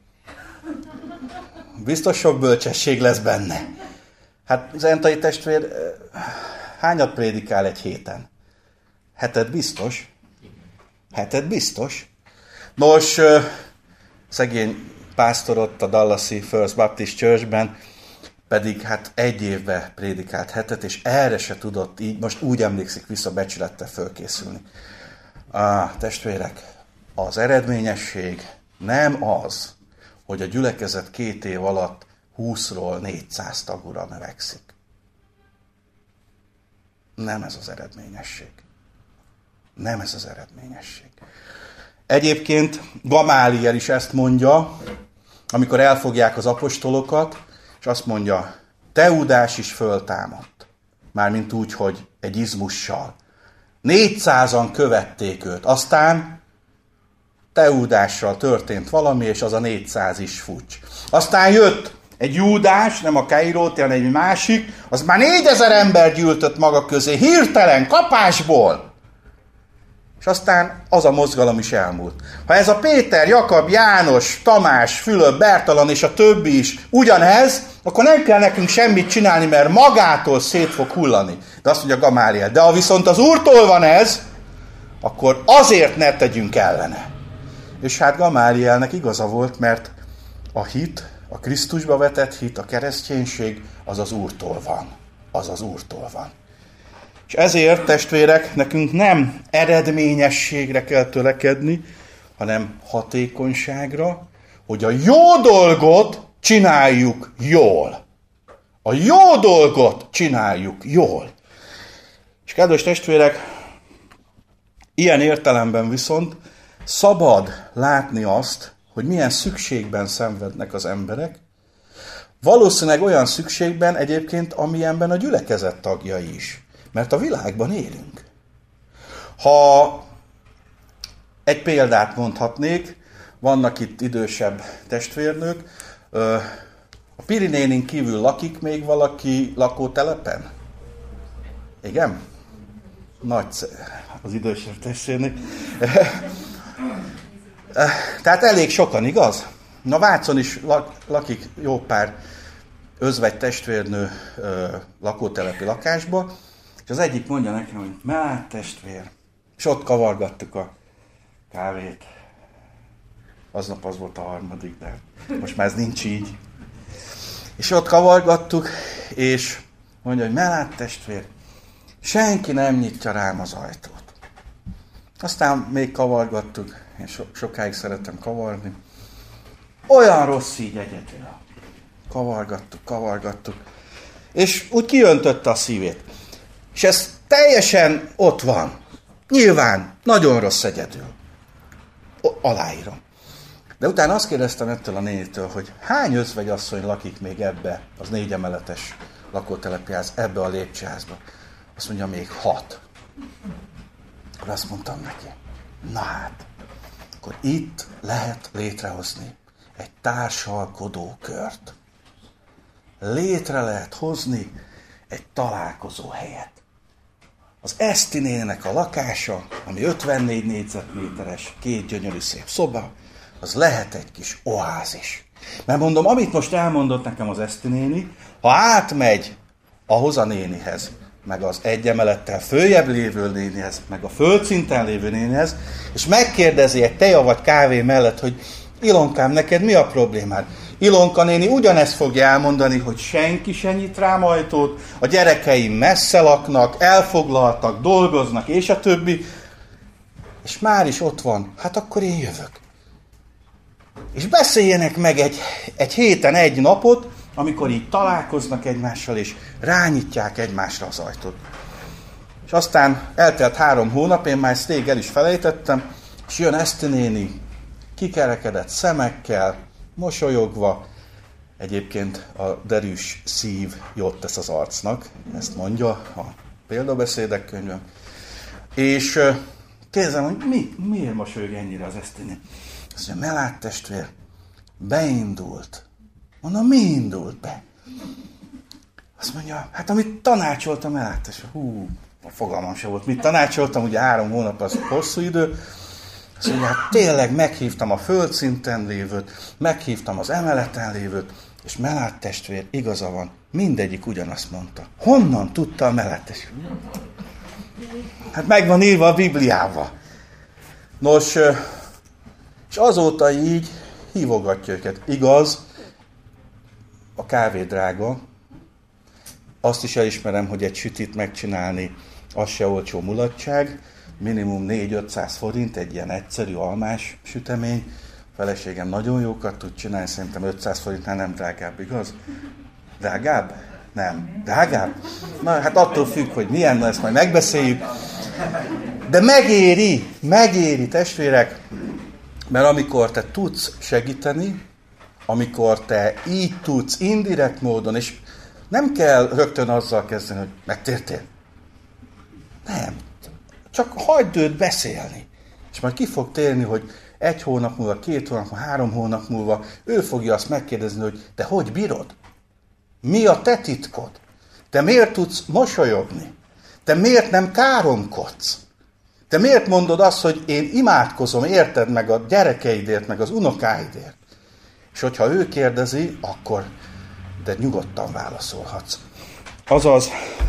Biztos sok bölcsesség lesz benne. Hát Zentai testvér hányat prédikál egy héten? 7 biztos. 7 biztos. Nos, szegény pásztor ott a Dallasi First Baptist Churchben pedig hát 1 évben prédikált 7, és erre se tudott így, most úgy emlékszik vissza becsülettel fölkészülni. Testvérek, az eredményesség nem az, hogy a gyülekezet 2 év alatt 20-ról 400 tagúra növekszik. Nem ez az eredményesség. Nem ez az eredményesség. Egyébként Gamáliel is ezt mondja, amikor elfogják az apostolokat, és azt mondja, Teudás is föltámadt. Mármint úgy, hogy egy izmussal. 400-an követték őt. Aztán Teudással történt valami, és az a 400 is fucs. Aztán jött egy Júdás, nem a Kairóti, hanem egy másik, az már 4000 ember gyűltött maga közé, hirtelen, kapásból. És aztán az a mozgalom is elmúlt. Ha ez a Péter, Jakab, János, Tamás, Fülöp, Bertalan és a többi is ugyanez, akkor nem kell nekünk semmit csinálni, mert magától szét fog hullani. De azt mondja Gamáliel. De ha viszont az Úrtól van ez, akkor azért ne tegyünk ellene. És hát Gamálielnek igaza volt, mert a hit, a Krisztusba vetett hit, a kereszténység, az az Úrtól van. Az az Úrtól van. És ezért, testvérek, nekünk nem eredményességre kell törekedni, hanem hatékonyságra, hogy a jó dolgot csináljuk jól. A jó dolgot csináljuk jól. És kedves testvérek, ilyen értelemben viszont szabad látni azt, hogy milyen szükségben szenvednek az emberek, valószínűleg olyan szükségben egyébként, amilyenben a gyülekezet tagjai is. Mert a világban élünk. Ha egy példát mondhatnék, vannak itt idősebb testvérnők, a Pirinénin kívül lakik még valaki lakótelepen? Igen? Nagyszerű az idősebb testvérnők. Tehát elég sokan, igaz? Na Vácon is lakik jó pár özvegy testvérnő lakótelepi lakásba, és az egyik mondja nekem, hogy már testvér, és ott kavargattuk a kávét. Aznap az volt a 3., de most már ez nincs így. És ott kavargattuk, és mondja, hogy mellát testvér, senki nem nyitja rám az ajtót. Aztán még kavargattuk, én sokáig szeretem kavarni. Olyan rossz így egyedül. Kavargattuk. És úgy kiöntötte a szívét. És ez teljesen ott van. Nyilván, nagyon rossz egyedül. Aláírom. De utána azt kérdeztem ettől a nénitől, hogy hány özvegyasszony lakik még ebbe az 4 emeletes lakótelepiház, ebbe a lépcsőházba? Azt mondja, még 6. Akkor azt mondtam neki, na hát, akkor itt lehet létrehozni egy társalkodó kört. Létre lehet hozni egy találkozó helyet. Az Eszti néninek a lakása, ami 54 négyzetméteres, 2 gyönyörű szép szoba, az lehet egy kis oázis. Mert mondom, amit most elmondott nekem az Eszti néni, ha átmegy ahhoz a nénihez, meg az 1 emelettel följebb lévő nénihez, meg a földszinten lévő nénihez, és megkérdezi egy teja vagy kávé mellett, hogy Ilonkám, neked mi a problémád? Ilonka néni ugyanezt fogja elmondani, hogy senki se nyit rám ajtót, a gyerekeim messze laknak, elfoglaltak, dolgoznak, és a többi. És már is ott van, hát akkor én jövök. És beszéljenek meg egy héten egy napot, amikor így találkoznak egymással, és rányitják egymásra az ajtót. És aztán eltelt 3 hónap, én már ezt rég el is felejtettem, és jön Eszti néni, kikerekedett szemekkel, mosolyogva. Egyébként a derűs szív jót tesz az arcnak, ezt mondja a példabeszédek könyve. És kérdezem, hogy miért mosolyog ennyire az Eszti néni? Azt mondja, Melát testvér, beindult. Mondom, mi indult be? Azt mondja, hát amit tanácsoltam Melát testvér. A fogalmam sem volt, mit tanácsoltam, ugye 3 hónap az hosszú idő. Azt mondja, hát tényleg meghívtam a földszinten lévőt, meghívtam az emeleten lévőt, és Melát testvér, igaza van, mindegyik ugyanazt mondta. Honnan tudta a Melát testvér? Hát meg van írva a Bibliába. Nos, és azóta így hívogatja őket. Igaz, a kávé drága, azt is elismerem, hogy egy sütit megcsinálni, az se olcsó mulatság, minimum 400-500 forint, egy ilyen egyszerű almás sütemény. A feleségem nagyon jókat tud csinálni, szerintem 500 forintnál nem drágább, igaz? Drágább? Nem. Drágább? Na, hát attól függ, hogy milyen, na ezt majd megbeszéljük. De megéri, testvérek, mert amikor te tudsz segíteni, amikor te így tudsz indirekt módon, és nem kell rögtön azzal kezdeni, hogy megtértél. Nem. Csak hagyd őt beszélni. És majd ki fog térni, hogy 1 hónap múlva, 2 hónap múlva, 3 hónap múlva ő fogja azt megkérdezni, hogy te hogy bírod? Mi a te titkod? Te miért tudsz mosolyogni? Te miért nem káromkodsz? Te miért mondod azt, hogy én imádkozom, érted, meg a gyerekeidért, meg az unokáidért? És hogyha ő kérdezi, akkor de nyugodtan válaszolhatsz. Azaz,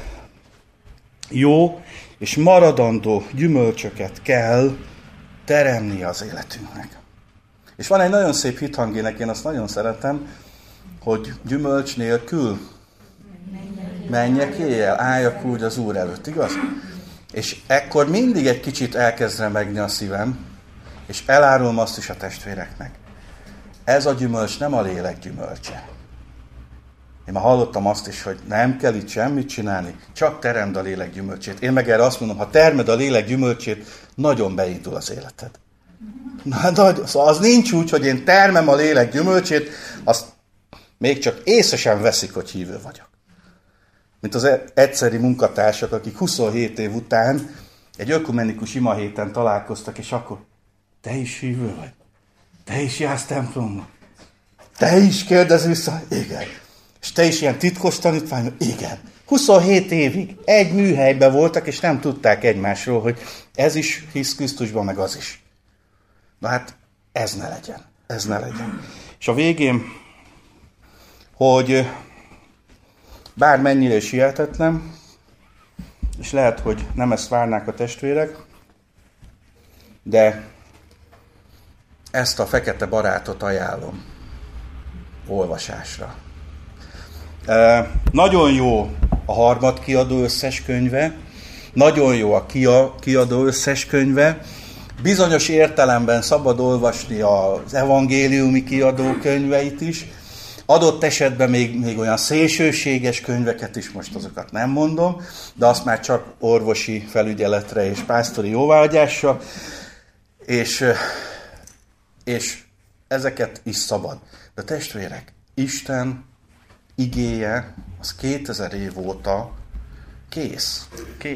jó és maradandó gyümölcsöket kell teremni az életünknek. És van egy nagyon szép hithangének, én azt nagyon szeretem, hogy gyümölcs nélkül menjek éjjel, álljak úgy az Úr előtt, igaz? És ekkor mindig egy kicsit elkezd remegni a szívem, és elárulom azt is a testvéreknek. Ez a gyümölcs nem a lélek gyümölcse. Én már hallottam azt is, hogy nem kell itt semmit csinálni, csak teremd a lélek gyümölcsét. Én meg erre azt mondom, ha termed a lélek gyümölcsét, nagyon beindul az életed. Szóval az nincs úgy, hogy én termem a lélek gyümölcsét, azt még csak észre sem veszik, hogy hívő vagyok. Mint az egyszeri munkatársak, akik 27 év után egy ökumenikus imahéten találkoztak, és akkor te is hívő vagy? Te is jársz templomba? Te is kérdez vissza? Igen. És te is ilyen titkos tanítvány? Igen. 27 évig egy műhelyben voltak, és nem tudták egymásról, hogy ez is hisz Krisztusban, meg az is. Na hát, ez ne legyen. És a végén, hogy bármennyire is hihetetlen, és lehet, hogy nem ezt várnák a testvérek, de ezt a Fekete Barátot ajánlom olvasásra. Nagyon jó a harmadkiadó összes könyve, nagyon jó a kiadó összes könyve, bizonyos értelemben szabad olvasni az evangéliumi kiadó könyveit is, adott esetben még olyan szélsőséges könyveket is, most azokat nem mondom, de azt már csak orvosi felügyeletre és pásztori jóváhagyásra, és ezeket is szabad. De testvérek, Isten igéje az 2000 év óta kész.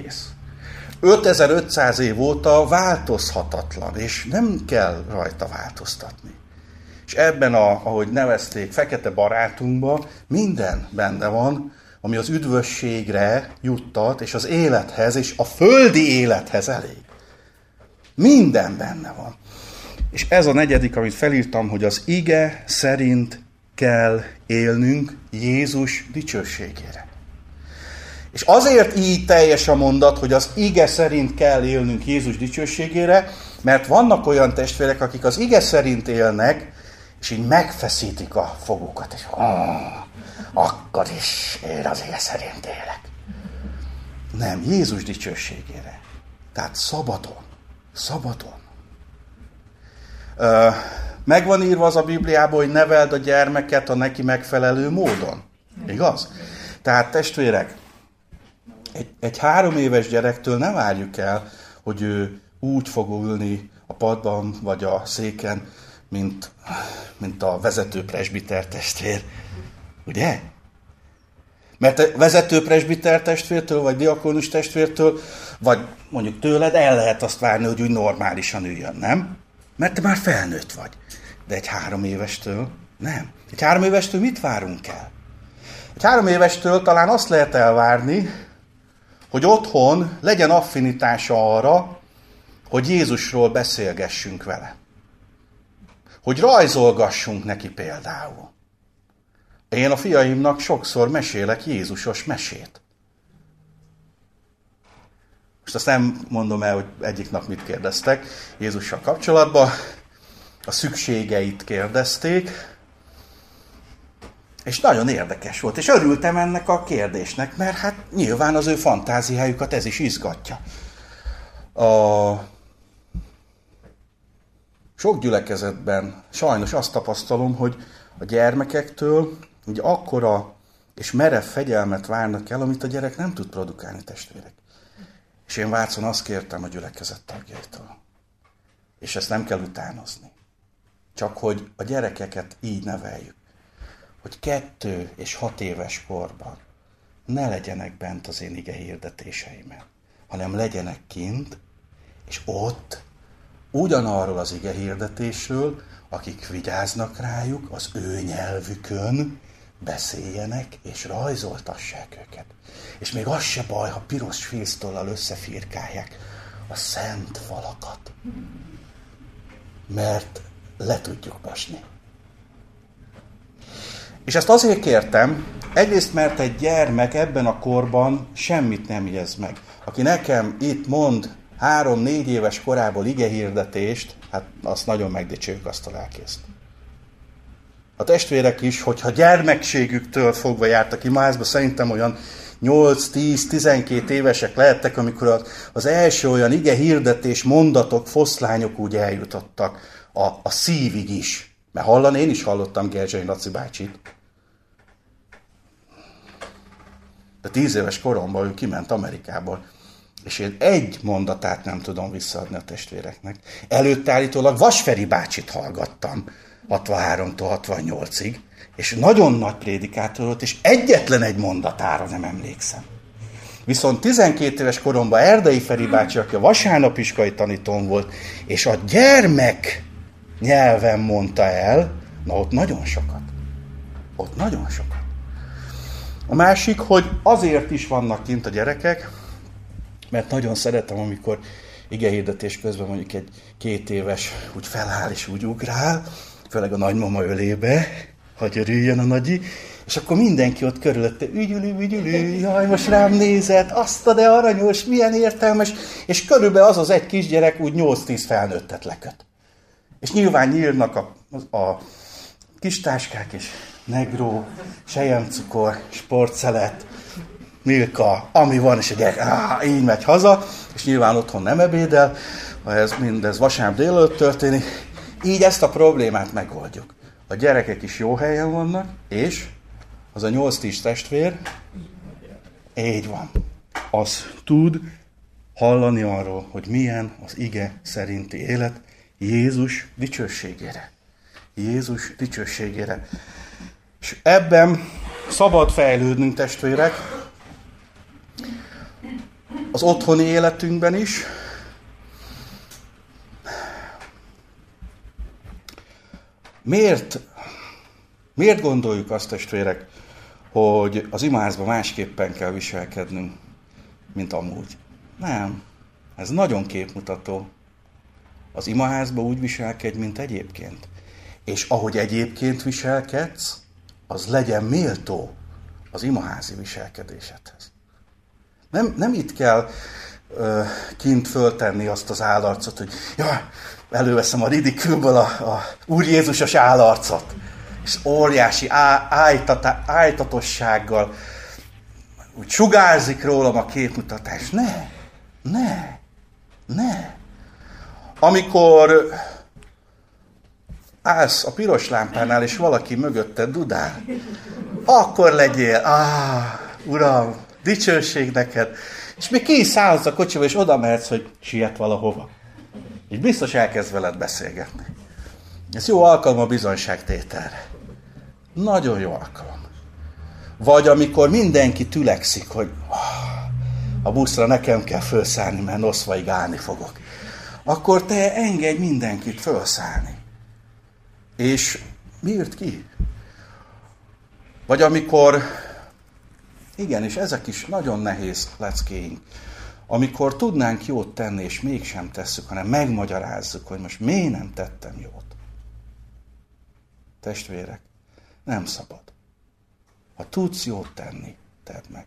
5500 év óta változhatatlan, és nem kell rajta változtatni. És ebben, ahogy nevezték, Fekete Barátunkban minden benne van, ami az üdvösségre juttat, és az élethez, és a földi élethez elég. Minden benne van. És ez a 4., amit felírtam, hogy az ige szerint kell élnünk Jézus dicsőségére. És azért így teljes a mondat, hogy az ige szerint kell élnünk Jézus dicsőségére, mert vannak olyan testvérek, akik az ige szerint élnek, és így megfeszítik a fogukat, és akkor is én az ige szerint élek. Nem, Jézus dicsőségére. Tehát szabadon. Meg van írva az a Bibliában, hogy neveld a gyermeket a neki megfelelő módon. Igaz? Tehát testvérek, egy 3 éves gyerektől ne várjuk el, hogy ő úgy fog ülni a padban vagy a széken, mint a vezető presbiter testvér. Ugye? Mert a vezető presbiter testvértől, vagy diakonus testvértől, vagy mondjuk tőled el lehet azt várni, hogy úgy normálisan üljön, nem? Mert te már felnőtt vagy. De egy 3 évestől nem. Egy 3 évestől mit várunk el? Egy 3 évestől talán azt lehet elvárni, hogy otthon legyen affinitása arra, hogy Jézusról beszélgessünk vele. Hogy rajzolgassunk neki például. Én a fiaimnak sokszor mesélek Jézusos mesét. Most azt nem mondom el, hogy egyik nap mit kérdeztek Jézussal kapcsolatban. A szükségeit kérdezték, és nagyon érdekes volt. És örültem ennek a kérdésnek, mert hát nyilván az ő fantáziájukat ez is izgatja. Sok gyülekezetben sajnos azt tapasztalom, hogy a gyermekektől így akkora és merev fegyelmet várnak el, amit a gyerek nem tud produkálni, testvérek. És én Vácon azt kértem a gyülekezet tagjaitól. És ezt nem kell utánozni. Csak hogy a gyerekeket így neveljük. Hogy 2 és 6 éves korban ne legyenek bent az én ige hirdetéseimen, hanem legyenek kint, és ott ugyanarról az ige hirdetésről, akik vigyáznak rájuk, az ő nyelvükön beszéljenek és rajzoltassák őket. És még az se baj, ha piros fésztollal összefirkálják a szent falakat. Mert le tudjuk mosni. És ezt azért kértem, egyrészt mert egy gyermek ebben a korban semmit nem jegyez meg. Aki nekem itt mond 3-4 éves korából igehirdetést, hát azt nagyon megdicsőjük azt a lelkészt. A testvérek is, hogyha gyermekségüktől fogva jártak imaházba, szerintem olyan 8-10-12 évesek lehettek, amikor az első olyan igehirdetés mondatok, foszlányok úgy eljutottak a szívig is. Mert hallani, én is hallottam Gerzsai Laci bácsit. De 10 éves koromban ő kiment Amerikából, és én egy mondatát nem tudom visszaadni a testvéreknek. Előtte állítólag Vasferi bácsit hallgattam 63-tól 68-ig, és nagyon nagy prédikátor volt, és egyetlen egy mondatára nem emlékszem. Viszont 12 éves koromban Erdei Feri bácsi, aki a vasárnapiskai tanítóm volt, és a gyermek nyelven mondta el, na ott nagyon sokat. Ott nagyon sokat. A másik, hogy azért is vannak kint a gyerekek, mert nagyon szeretem, amikor igehirdetés közben mondjuk egy 2 éves úgy feláll és úgy ugrál, főleg a nagymama ölébe, hogy örüljön a nagyi, és akkor mindenki ott körülötte, ügyülő, jaj, most rám nézett, azt a de aranyos, milyen értelmes, és körülbelül az egy kisgyerek úgy 8-10 felnőttet leköt. És nyilván nyílnak a kis táskák, és negró, selyemcukor, sportszelet, Milka, ami van, és a gyerek így megy haza, és nyilván otthon nem ebédel, ha ez mindez vasárnap délelőtt történik, így ezt a problémát megoldjuk. A gyerekek is jó helyen vannak, és az a 8-10 testvér, így van, az tud hallani arról, hogy milyen az ige szerinti élet Jézus dicsőségére. Jézus dicsőségére. És ebben szabad fejlődnünk, testvérek, az otthoni életünkben is. Miért gondoljuk azt, testvérek, hogy az imaházban másképpen kell viselkednünk, mint amúgy? Nem. Ez nagyon képmutató. Az imaházban úgy viselkedj, mint egyébként. És ahogy egyébként viselkedsz, az legyen méltó az imaházi viselkedésedhez. Nem itt kell kint föltenni azt az állarcot, hogy jaj, előveszem a ridikülből a Úr Jézusos állarcot, és óriási ájtatossággal úgy sugárzik rólam a képmutatás. Ne. Amikor állsz a piros lámpánál, és valaki mögötted dudál, akkor legyél, Uram, dicsőség neked. És még ki is szállsz a kocsiba, és oda mehetsz, hogy siet valahova. Így biztos elkezd veled beszélgetni. Ez jó alkalom a bizonyságtételre. Nagyon jó alkalom. Vagy amikor mindenki tülekszik, hogy a buszra nekem kell felszállni, mert Noszvaig állni fogok. Akkor te engedj mindenkit felszállni. És bírd ki. Vagy amikor, igen, és ezek is nagyon nehéz leckéink, amikor tudnánk jót tenni, és mégsem tesszük, hanem megmagyarázzuk, hogy most miért nem tettem jót. Testvérek, nem szabad. Ha tudsz jót tenni, tedd meg.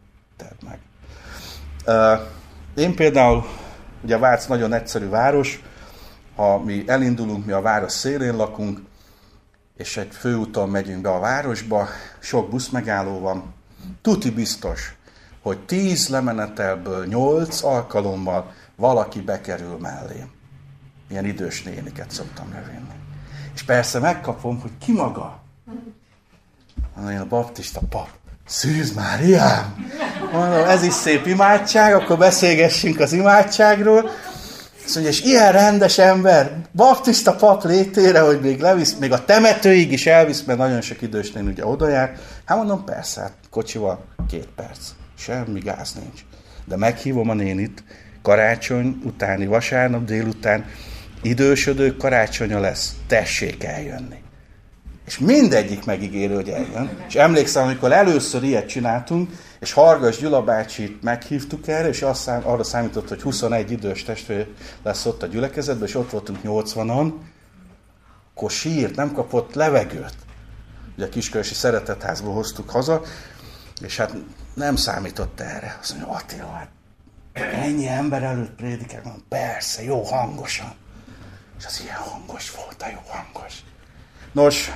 Én például, ugye Vác nagyon egyszerű város, ha mi elindulunk, mi a város szélén lakunk, és egy főúton megyünk be a városba, sok buszmegálló van, tuti biztos, hogy 10 lemenetelből 8 alkalommal valaki bekerül mellém. Ilyen idős néniket szoktam levinni. És persze megkapom, hogy ki maga. Mondom, én a baptista pap. Szűz Máriám! Mondom, ez is szép imádság, akkor beszélgessünk az imádságról. Azt mondja, és ilyen rendes ember, baptista pap létére, hogy még levisz, még a temetőig is elvisz, mert nagyon sok idős néni ugye oda jár. Hát mondom, persze, hát kocsival 2 perc. Semmi gáz nincs. De meghívom a nénit, karácsony utáni vasárnap délután, idősödők karácsonya lesz, tessék eljönni. És mindegyik megígérő, hogy eljön. És emlékszem, amikor először ilyet csináltunk, és Hargas Gyula bácsit meghívtuk erre, és arra számított, hogy 21 idős testvér lesz ott a gyülekezetben, és ott voltunk 80-an, akkor sírt, nem kapott levegőt. Ugye a Kiskörösi Szeretetházból hoztuk haza, és hát nem számított erre. Azt mondja, Attila, hát ennyi ember előtt prédikál? Mondom, persze, jó hangosan. És az ilyen hangos volt, a jó hangos. Nos,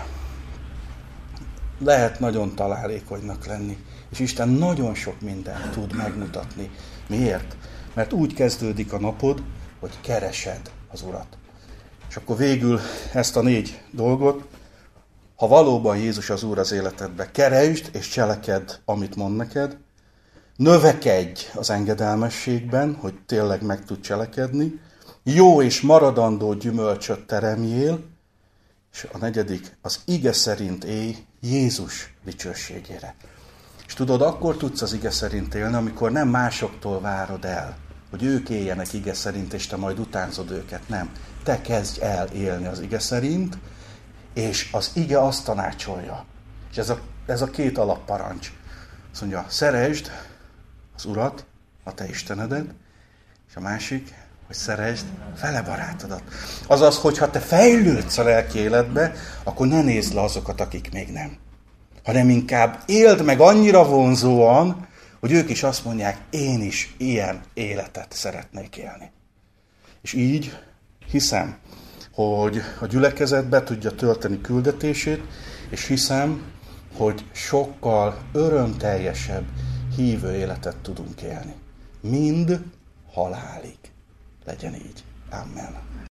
lehet nagyon találékonynak lenni, és Isten nagyon sok mindent tud megmutatni. Miért? Mert úgy kezdődik a napod, hogy keresed az Urat. És akkor végül ezt a 4 dolgot, ha valóban Jézus az Úr az életedbe, keresd és cselekedd, amit mond neked, növekedj az engedelmességben, hogy tényleg meg tud cselekedni, jó és maradandó gyümölcsöt teremjél, és a 4, az ige szerint élj Jézus dicsőségére. És tudod, akkor tudsz az ige szerint élni, amikor nem másoktól várod el, hogy ők éljenek ige szerint, és te majd utánzod őket. Nem. Te kezdj el élni az ige szerint, és az ige azt tanácsolja. És ez a 2 alapparancs. Azt mondja, szeresd az Urat, a te Istenedet, és a másik, hogy szeresd fele barátodat. Azaz, hogyha te fejlődsz a lelki életbe, akkor ne nézd le azokat, akik még nem. Hanem inkább éld meg annyira vonzóan, hogy ők is azt mondják, én is ilyen életet szeretnék élni. És így hiszem, hogy a gyülekezet be tudja tölteni küldetését, és hiszem, hogy sokkal örömteljesebb hívő életet tudunk élni. Mind halálig. Legyen így. Amen.